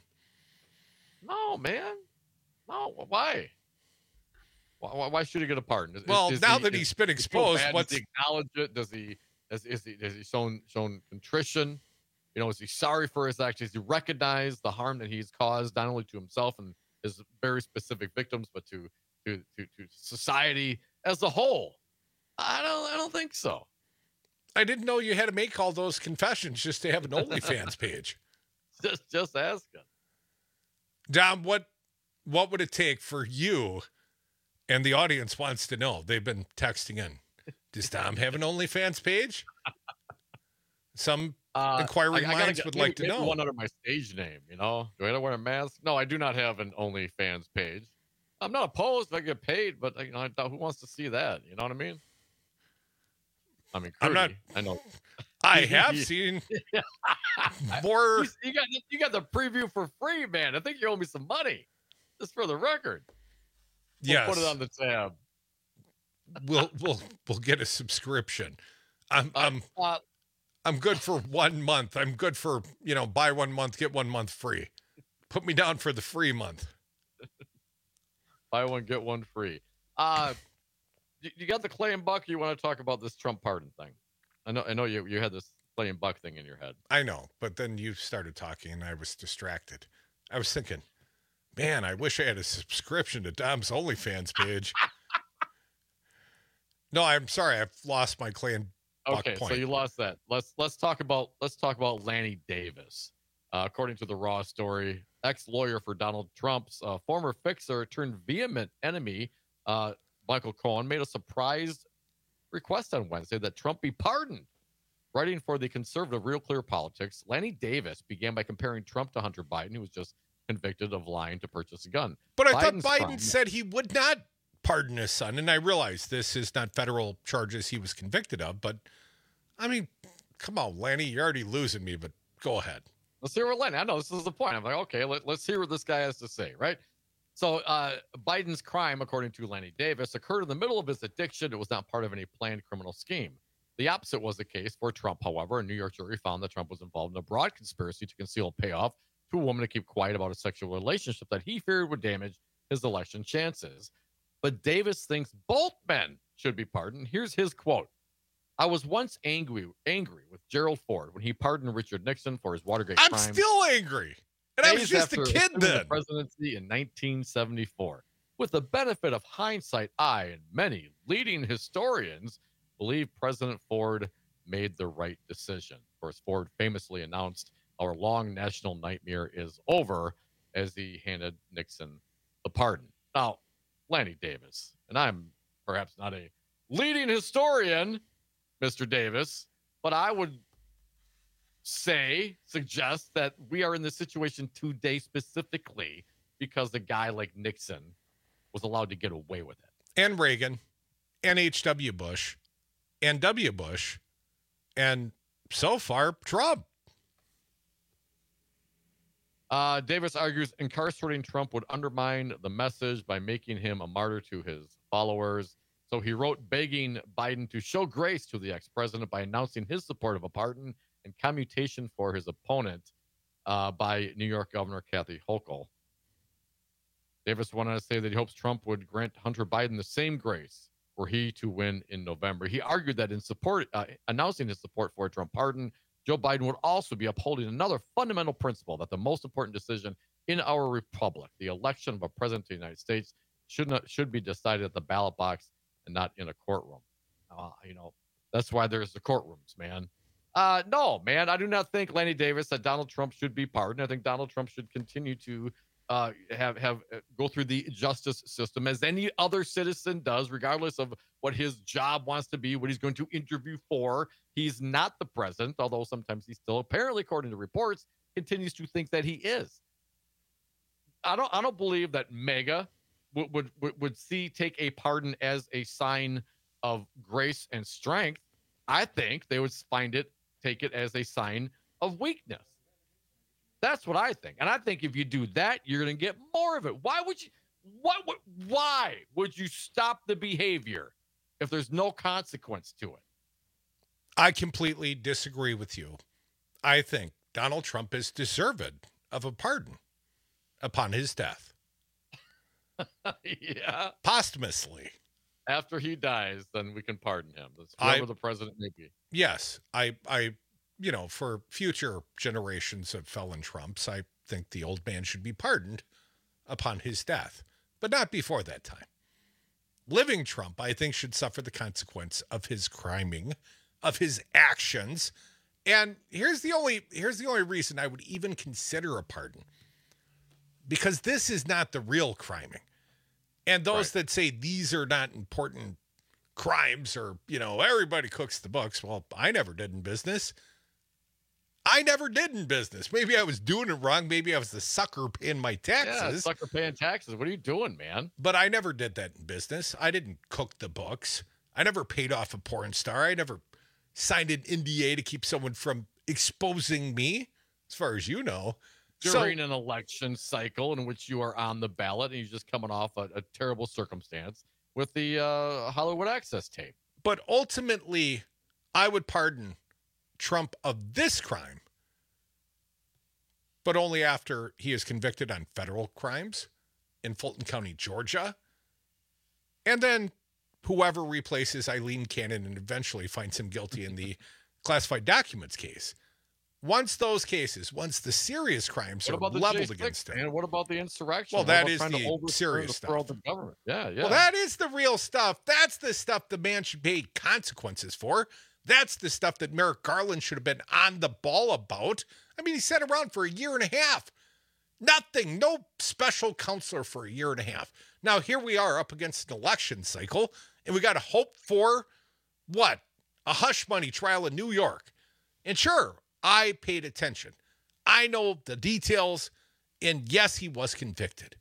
No, man. No, why? Why, why should he get a pardon? Is, well, is now he, that is, he's been exposed, he what's does he acknowledge it? Does he is, is he has he shown shown contrition? You know, is he sorry for his actions? Does he recognize the harm that he's caused not only to himself and his very specific victims, but to to to, to society as a whole. I don't I don't think so. I didn't know you had to make all those confessions just to have an OnlyFans page. Just just asking. Dom, what what would it take for you, and the audience wants to know, they've been texting in, does Dom have an OnlyFans page? Some Uh, inquiring I- I gotta minds get- would maybe- like to maybe know. one under my stage name, you know? Do I have to wear a mask? No, I do not have an OnlyFans page. I'm not opposed if I get paid, but you know, I thought, who wants to see that? You know what I mean? I mean, I'm not- Crudy, I know. I have seen more. You, you got you got the preview for free, man. I think you owe me some money, just for the record. We'll Yes. put it on the tab. We'll we'll we'll get a subscription. I'm I'm Uh, I'm good for one month. I'm good for, you know, buy one month, get one month free. Put me down for the free month. Buy one, get one free. Uh, you, you got the Clay and Buck. You want to talk about this Trump pardon thing? I know, I know you you had this Clay and Buck thing in your head. I know, but then you started talking and I was distracted. I was thinking, man, I wish I had a subscription to Dom's OnlyFans page. No, I'm sorry. I've lost my Clay and Buck Okay, point. so you lost that. Let's let's talk about let's talk about Lanny Davis. Uh, according to the Raw story, ex-lawyer for Donald Trump's uh, former fixer turned vehement enemy, uh, Michael Cohen, made a surprise request on Wednesday that Trump be pardoned. Writing for the conservative Real Clear Politics, Lanny Davis began by comparing Trump to Hunter Biden, who was just convicted of lying to purchase a gun. But I Biden's thought Biden crime- said he would not pardon his son, and I realize this is not federal charges he was convicted of, but I mean, come on, Lanny, you're already losing me, but go ahead. Let's hear what Lenny. I know this is the point. I'm like, okay, let, let's hear what this guy has to say, right? So uh, Biden's crime, according to Lanny Davis, occurred in the middle of his addiction. It was not part of any planned criminal scheme. The opposite was the case for Trump, however. A New York jury found that Trump was involved in a broad conspiracy to conceal a payoff to a woman to keep quiet about a sexual relationship that he feared would damage his election chances. But Davis thinks both men should be pardoned. Here's his quote. I was once angry angry with Gerald Ford when he pardoned Richard Nixon for his Watergate I'm crimes. still angry. And I was Days just a after kid assuming the then. presidency in nineteen seventy-four. With the benefit of hindsight, I and many leading historians believe President Ford made the right decision. Of course, Ford famously announced, our long national nightmare is over, as he handed Nixon the pardon. Now, Lanny Davis, and I'm perhaps not a leading historian, Mister Davis, but I would say, suggest that we are in this situation today specifically because a guy like Nixon was allowed to get away with it. And Reagan, and H W. Bush, and W. Bush, and so far, Trump. Uh, Davis argues incarcerating Trump would undermine the message by making him a martyr to his followers. So he wrote begging Biden to show grace to the ex-president by announcing his support of a pardon and commutation for his opponent uh, by New York Governor Kathy Hochul. Davis went on to say that he hopes Trump would grant Hunter Biden the same grace were he to win in November. He argued that in support, uh, announcing his support for a Trump pardon, Joe Biden would also be upholding another fundamental principle that the most important decision in our republic, the election of a president of the United States, should not should be decided at the ballot box and not in a courtroom. Uh, you know, that's why there's the courtrooms, man. Uh, no, man, I do not think Lanny Davis that Donald Trump should be pardoned. I think Donald Trump should continue to uh, have have uh, go through the justice system as any other citizen does, regardless of what his job wants to be, what he's going to interview for. He's not the president, although sometimes he still, apparently, according to reports, continues to think that he is. I don't. I don't believe that MAGA would would would, would see take a pardon as a sign of grace and strength. I think they would find it, take it as a sign of weakness. That's what I think. And I think if you do that, you're going to get more of it. Why would you, what, what, why would you stop the behavior if there's no consequence to it? I completely disagree with you. I think Donald Trump is deserved of a pardon upon his death. Yeah. Posthumously. After he dies, then we can pardon him. That's whoever I- the president may be. Yes, I, I, you know, for future generations of felon Trumps, I think the old man should be pardoned upon his death, but not before that time. Living Trump, I think, should suffer the consequence of his criming, of his actions. And here's the only here's the only reason I would even consider a pardon. Because this is not the real criming. And those right. that say these are not important crimes, or, you know, everybody cooks the books. Well, I never did in business. I never did in business. Maybe I was doing it wrong. Maybe I was the sucker paying my taxes. Yeah, sucker paying taxes. What are you doing, man? But I never did that in business. I didn't cook the books. I never paid off a porn star. I never signed an N D A to keep someone from exposing me, as far as you know. During so, an election cycle in which you are on the ballot and you're just coming off a, a terrible circumstance with the uh, Hollywood Access tape. But ultimately, I would pardon Trump of this crime, but only after he is convicted on federal crimes in Fulton County, Georgia. And then whoever replaces Eileen Cannon and eventually finds him guilty in the classified documents case. Once those cases, once the serious crimes what are about the leveled J six, against him. And what about the insurrection? Well, what that about is trying to the overthrow serious the, stuff. The government? Yeah, yeah. Well, that is the real stuff. That's the stuff the man should pay consequences for. That's the stuff that Merrick Garland should have been on the ball about. I mean, he sat around for a year and a half. Nothing. No special counselor for a year and a half. Now, here we are up against an election cycle, and we got to hope for, what? A hush money trial in New York. And sure, I paid attention. I know the details, and yes, he was convicted.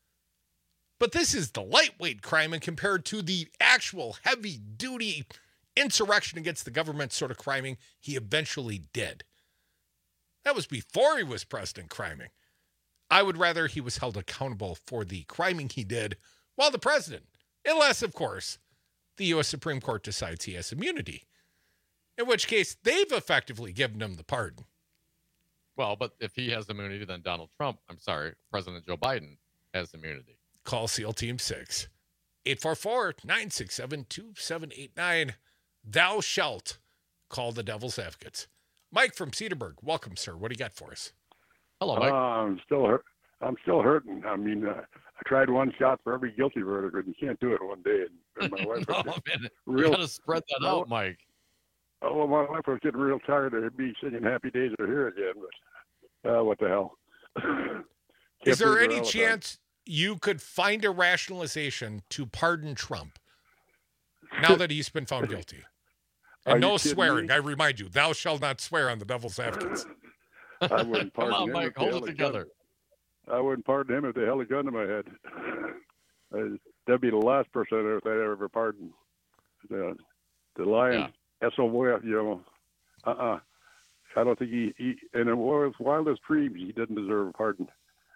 But this is the lightweight crime, and compared to the actual heavy-duty insurrection against the government sort of criming he eventually did. That was before he was president criming. I would rather he was held accountable for the criming he did while the president, unless, of course, the U S Supreme Court decides he has immunity, in which case they've effectively given him the pardon. Well, but if he has immunity, then Donald Trump, I'm sorry, President Joe Biden has immunity. Call SEAL Team six, eight four four, nine six seven, two seven eight nine. Thou shalt call the devil's advocates. Mike from Cedarburg, welcome, sir. What do you got for us? Hello, Mike. Uh, I'm still hurt. I'm still hurting. I mean, uh, I tried one shot for every guilty verdict, and you can't do it in one day. And, and my wife, no, was man, real, you got to spread that no, out, Mike. Oh, well, my wife was getting real tired of me singing "Happy Days Are Here" again. But uh, what the hell? Is there any chance you could find a rationalization to pardon Trump now that he's been found guilty? And no swearing. Me? I remind you, thou shalt not swear on the devil's advocates. I wouldn't pardon Come on, him. Mike, hold it together. Gun. I wouldn't pardon him if they held a gun to my head. Uh, that'd be the last person I'd ever pardon. The, the lion, yeah. S O F, you know. Uh-uh. I don't think he, he, in his wildest dreams, he didn't deserve a pardon.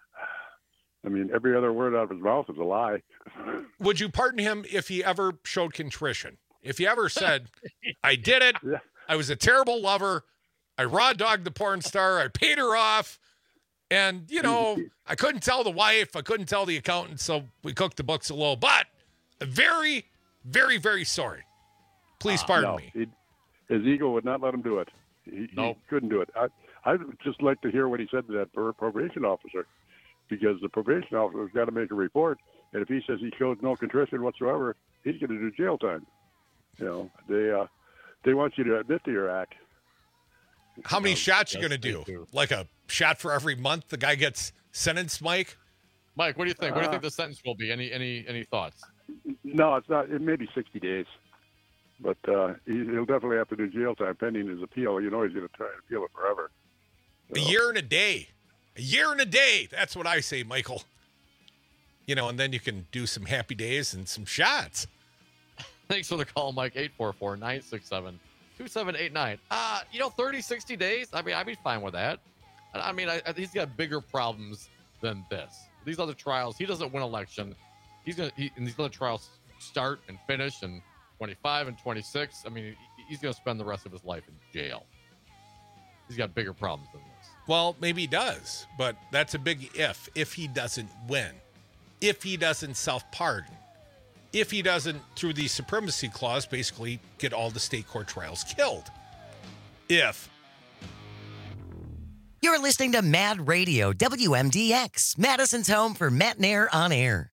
I mean, every other word out of his mouth is a lie. Would you pardon him if he ever showed contrition? If he ever said, I did it, yeah. I was a terrible lover, I raw dogged the porn star, I paid her off, and, you know, I couldn't tell the wife, I couldn't tell the accountant, so we cooked the books a little, but very, very, very sorry. Please pardon uh, no, me. He'd, his ego would not let him do it. He, nope. he couldn't do it. I, I'd just like to hear what he said to that probation officer, because the probation officer's got to make a report, and if he says he showed no contrition whatsoever, he's going to do jail time. You know, they uh, they want you to admit to your act. How many um, shots you going to do? do? Like a shot for every month the guy gets sentenced, Mike? Mike, what do you think? What do you uh, think the sentence will be? Any any any thoughts? No, it's not. It may be sixty days. But uh, he, he'll definitely have to do jail time pending his appeal. You know he's going to try and appeal it forever. So. A year and a day. A year and a day. That's what I say, Michael. You know, and then you can do some happy days and some shots. Thanks for the call, Mike. eight four four, nine six seven, two seven eight nine. Uh, you know, thirty, sixty days, I mean, I'd be fine with that. I mean, I, I, he's got bigger problems than this. These other trials, he doesn't win election. He's going to, he, and these other trials start and finish and twenty-five and twenty-six. I mean, he's going to spend the rest of his life in jail. He's got bigger problems than this. Well, maybe he does, but that's a big if. If he doesn't win, if he doesn't self-pardon, if he doesn't, through the supremacy clause, basically get all the state court trials killed. If. You're listening to Mad Radio, W M D X, Madison's home for Matt Nair on air.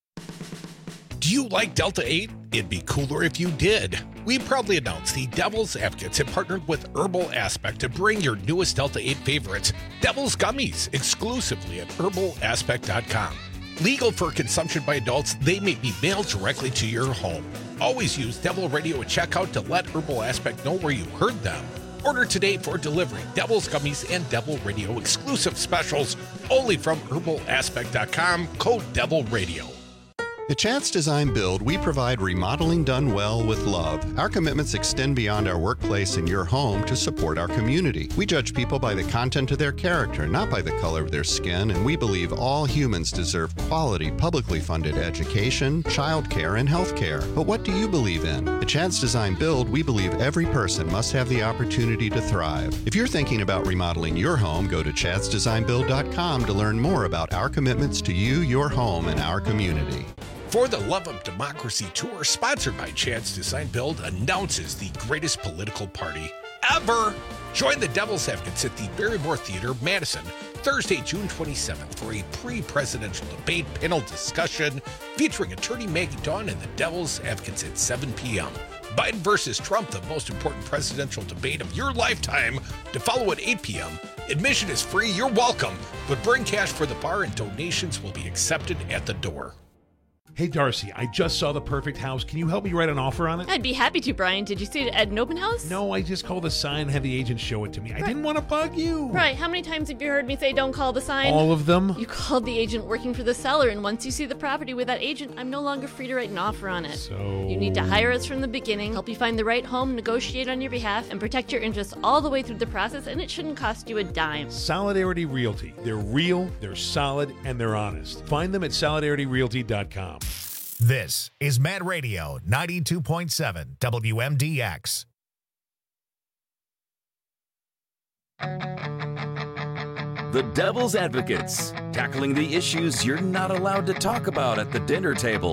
Do you like Delta eight? It'd be cooler if you did. We proudly announce the Devil's Advocates have partnered with Herbal Aspect to bring your newest Delta eight favorites, Devil's Gummies, exclusively at herbal aspect dot com. Legal for consumption by adults, they may be mailed directly to your home. Always use Devil Radio at checkout to let Herbal Aspect know where you heard them. Order today for delivery. Devil's Gummies and Devil Radio exclusive specials only from herbal aspect dot com, code Devil Radio. At Chance Design Build, we provide remodeling done well with love. Our commitments extend beyond our workplace and your home to support our community. We judge people by the content of their character, not by the color of their skin, and we believe all humans deserve quality, publicly funded education, childcare, and health care. But what do you believe in? At Chance Design Build, we believe every person must have the opportunity to thrive. If you're thinking about remodeling your home, go to chance design build dot com to learn more about our commitments to you, your home, and our community. For the Love of Democracy Tour, sponsored by Chance Design Build, announces the greatest political party ever. Join the Devil's Advocates at the Barrymore Theater, Madison, Thursday, June twenty-seventh, for a pre-presidential debate panel discussion featuring attorney Maggie Dawn and the Devil's Advocates at seven p.m. Biden versus Trump, the most important presidential debate of your lifetime, to follow at eight p.m. Admission is free. You're welcome, but bring cash for the bar and donations will be accepted at the door. Hey, Darcy, I just saw the perfect house. Can you help me write an offer on it? I'd be happy to, Brian. Did you see it at an open house? No, I just called the sign and had the agent show it to me. I didn't want to bug you. Right. How many times have you heard me say don't call the sign? All of them. You called the agent working for the seller, and once you see the property with that agent, I'm no longer free to write an offer on it. So... You need to hire us from the beginning, help you find the right home, negotiate on your behalf, and protect your interests all the way through the process, and it shouldn't cost you a dime. Solidarity Realty. They're real, they're solid, and they're honest. Find them at solidarity realty dot com. This is Mad Radio ninety-two point seven W M D X. The Devil's Advocates, tackling the issues you're not allowed to talk about at the dinner table.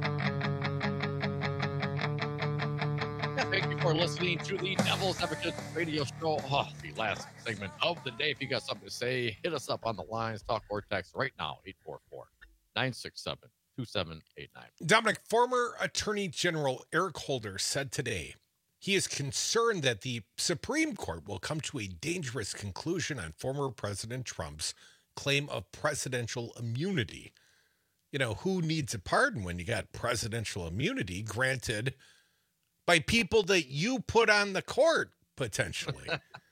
Thank you for listening to the Devil's Advocates radio show. Oh, the last segment of the day. If you got something to say, hit us up on the lines, talk or text right now, eight four four, nine six seven, two seven eight nine. Dominic, former Attorney General Eric Holder said today he is concerned that the Supreme Court will come to a dangerous conclusion on former President Trump's claim of presidential immunity. You know, who needs a pardon when you got presidential immunity granted by people that you put on the court, potentially?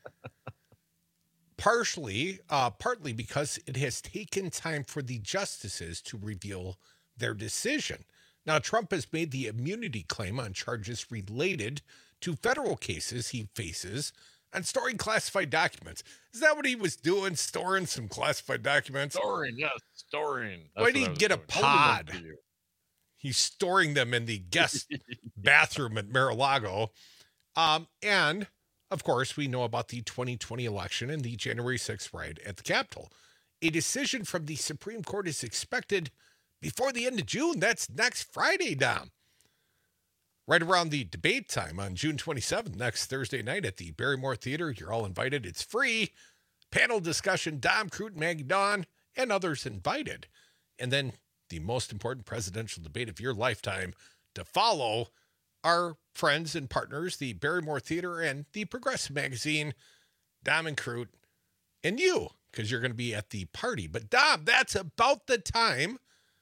Partially, uh, partly because it has taken time for the justices to reveal their decision. Now, Trump has made the immunity claim on charges related to federal cases he faces on storing classified documents. Is that what he was doing, storing some classified documents? Storing, yes, storing. Why did he get a pod? He's storing them in the guest bathroom at Mar-a-Lago. Um, and, of course, we know about the twenty twenty election and the January sixth riot at the Capitol. A decision from the Supreme Court is expected before the end of June. That's next Friday, Dom. Right around the debate time on June twenty-seventh, next Thursday night at the Barrymore Theater. You're all invited. It's free. Panel discussion, Dom, Crute, Maggie Dawn, and others invited. And then the most important presidential debate of your lifetime to follow our friends and partners, the Barrymore Theater and the Progressive Magazine, Dom and Crute, and you, because you're going to be at the party. But Dom, that's about the time,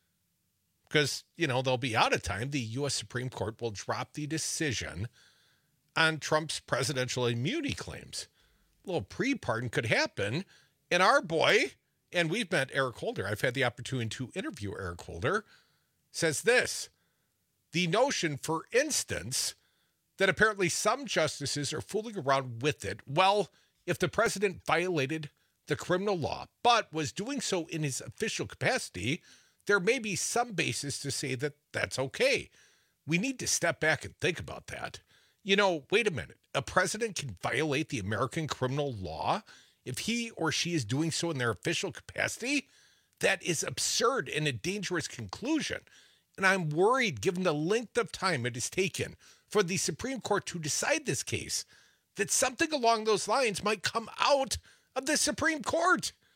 because, you know, they'll be out of time. The U S Supreme Court will drop the decision on Trump's presidential immunity claims. A little pre-pardon could happen. And our boy, and we've met Eric Holder, I've had the opportunity to interview Eric Holder, says this: the notion, for instance, that apparently some justices are fooling around with it. Well, if the president violated the criminal law, but was doing so in his official capacity, there may be some basis to say that that's okay. We need to step back and think about that. You know, wait a minute. A president can violate the American criminal law if he or she is doing so in their official capacity? That is absurd and a dangerous conclusion. And I'm worried, given the length of time it has taken for the Supreme Court to decide this case, that something along those lines might come out of the Supreme Court.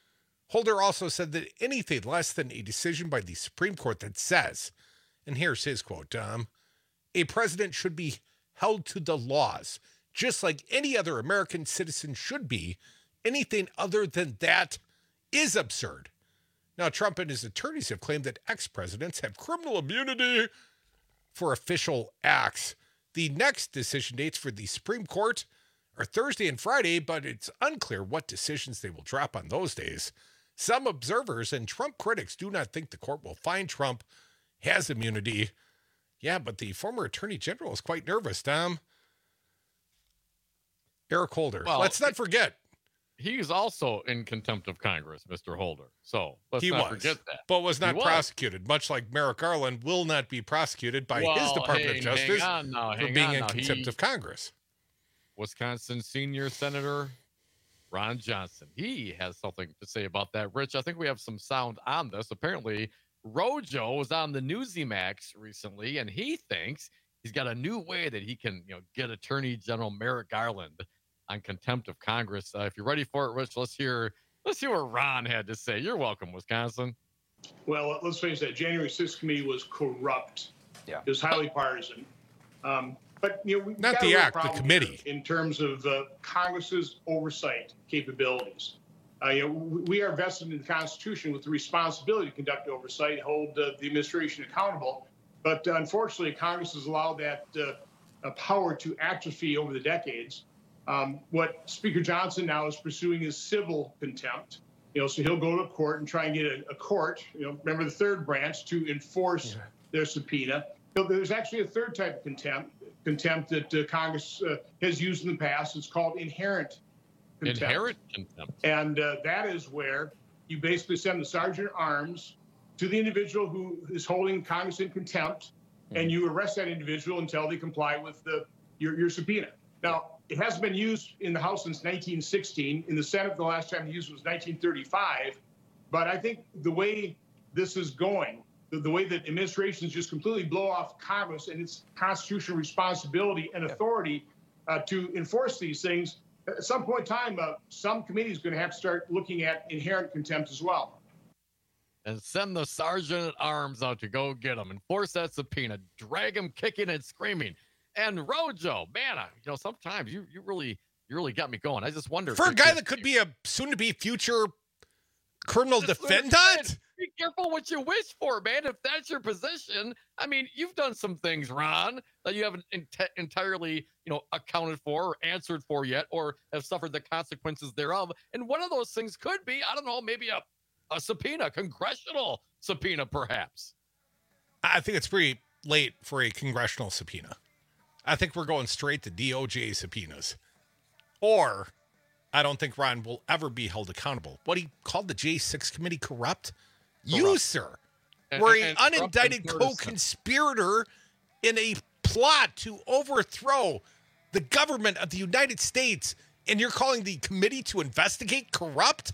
Holder also said that anything less than a decision by the Supreme Court that says, and here's his quote, Dom, a president should be held to the laws, just like any other American citizen should be. Anything other than that is absurd. Now, Trump and his attorneys have claimed that ex-presidents have criminal immunity for official acts. The next decision dates for the Supreme Court are Thursday and Friday, but it's unclear what decisions they will drop on those days. Some observers and Trump critics do not think the court will find Trump has immunity. Yeah, but the former attorney general is quite nervous, Tom. Eric Holder. Well, let's not forget. He's also in contempt of Congress, Mister Holder. So let's he not was, forget that. But was not He prosecuted, was. much like Merrick Garland will not be prosecuted by well, his Department hang, of Justice hang on now, for hang being on in now. contempt He, of Congress. Wisconsin senior senator Ron Johnson. He has something to say about that. Rich, I think we have some sound on this. Apparently, Rojo was on the Newsmax recently, and he thinks he's got a new way that he can, you know, get Attorney General Merrick Garland on contempt of Congress. Uh, if you're ready for it, Rich, let's hear let's hear what Ron had to say. You're welcome, Wisconsin. Well, let's face it, January sixth committee was corrupt. Yeah. It was highly partisan. Um, but, you know, we've Not got the a real act, the problem committee. here in terms of uh, Congress's oversight capabilities. Uh, you know, we are vested in the Constitution with the responsibility to conduct oversight, hold uh, the administration accountable. But uh, unfortunately, Congress has allowed that uh, power to atrophy over the decades. Um, what Speaker Johnson now is pursuing is civil contempt. You know, so he'll go to court and try and get a, a court, you know, remember the third branch, to enforce yeah. their subpoena. So there's actually a third type of contempt, contempt that uh, Congress uh, has used in the past. It's called inherent contempt. Inherent contempt. And uh, that is where you basically send the sergeant at arms to the individual who is holding Congress in contempt, mm-hmm. and you arrest that individual until they comply with the, your, your subpoena. Now, it hasn't been used in the House since nineteen sixteen. In the Senate, the last time used was nineteen thirty-five. But I think the way this is going, the, the way that administrations just completely blow off Congress and its constitutional responsibility and authority uh, to enforce these things, at some point in time, uh, some committee is going to have to start looking at inherent contempt as well. And send the sergeant at arms out to go get them, enforce that subpoena, drag them kicking and screaming. And Rojo, man, I, you know, sometimes you you really you really got me going. I just wonder for a guy that could be a soon-to-be future criminal defendant. Be careful what you wish for, man. If that's your position, I mean, you've done some things, Ron, that you haven't ent- entirely, you know, accounted for or answered for yet, or have suffered the consequences thereof. And one of those things could be, I don't know, maybe a a subpoena, congressional subpoena, perhaps. I think it's pretty late for a congressional subpoena. I think we're going straight to D O J subpoenas. Or I don't think Ron will ever be held accountable. What he called the J six committee corrupt? corrupt. You, sir, and, were an unindicted co-conspirator in a plot to overthrow the government of the United States, and you're calling the committee to investigate corrupt?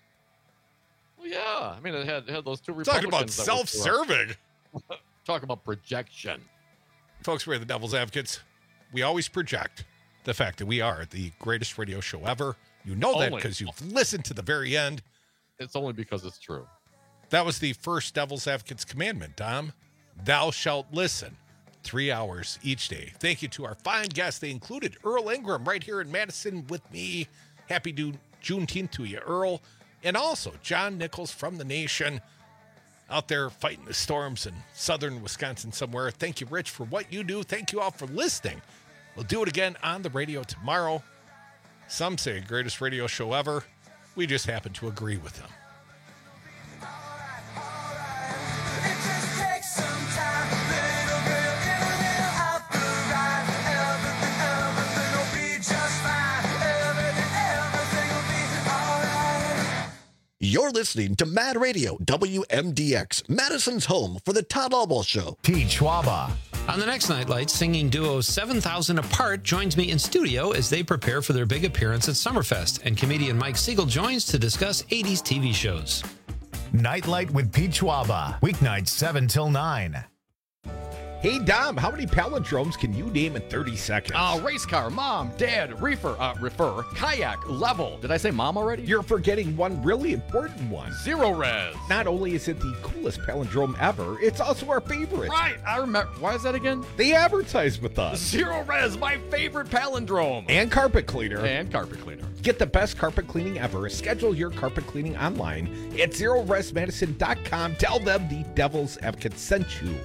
Well, yeah. I mean, it had, it had those two Talk Republicans. Talk about self-serving. Talk about projection. Folks, we're the Devil's Advocates. We always project the fact that we are the greatest radio show ever. You know only. that because you've listened to the very end. It's only because it's true. That was the first Devil's Advocates commandment, Dom. Thou shalt listen. Three hours each day. Thank you to our fine guests. They included Earl Ingram right here in Madison with me. Happy Juneteenth to you, Earl. And also John Nichols from The Nation, out there fighting the storms in southern Wisconsin somewhere. Thank you, Rich, for what you do. Thank you all for listening. We'll do it again on the radio tomorrow. Some say greatest radio show ever. We just happen to agree with them. You're listening to Mad Radio, W M D X, Madison's home for the Todd Albaugh Show. Pete Schwaba. On the next Nightlight, singing duo seven thousand Apart joins me in studio as they prepare for their big appearance at Summerfest, and comedian Mike Siegel joins to discuss eighties T V shows. Nightlight with Pete Schwaba, weeknights seven till nine. Hey, Dom, how many palindromes can you name in thirty seconds? Uh, race car, mom, dad, reefer, uh, refer, kayak, level. Did I say mom already? You're forgetting one really important one. Zero res. Not only is it the coolest palindrome ever, it's also our favorite. Right, I remember. Why is that again? They advertise with us. Zero res, my favorite palindrome. And carpet cleaner. And carpet cleaner. Get the best carpet cleaning ever. Schedule your carpet cleaning online at zero res madison dot com. Tell them the Devil's Advocate sent you.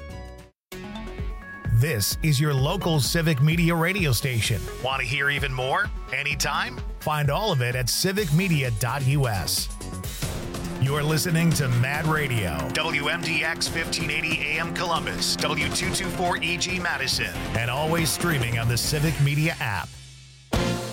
This is your local Civic Media radio station. Want to hear even more? Anytime? Find all of it at civic media dot u s. You're listening to Mad Radio, W M D X fifteen eighty A M Columbus, W two twenty-four E G Madison, and always streaming on the Civic Media app.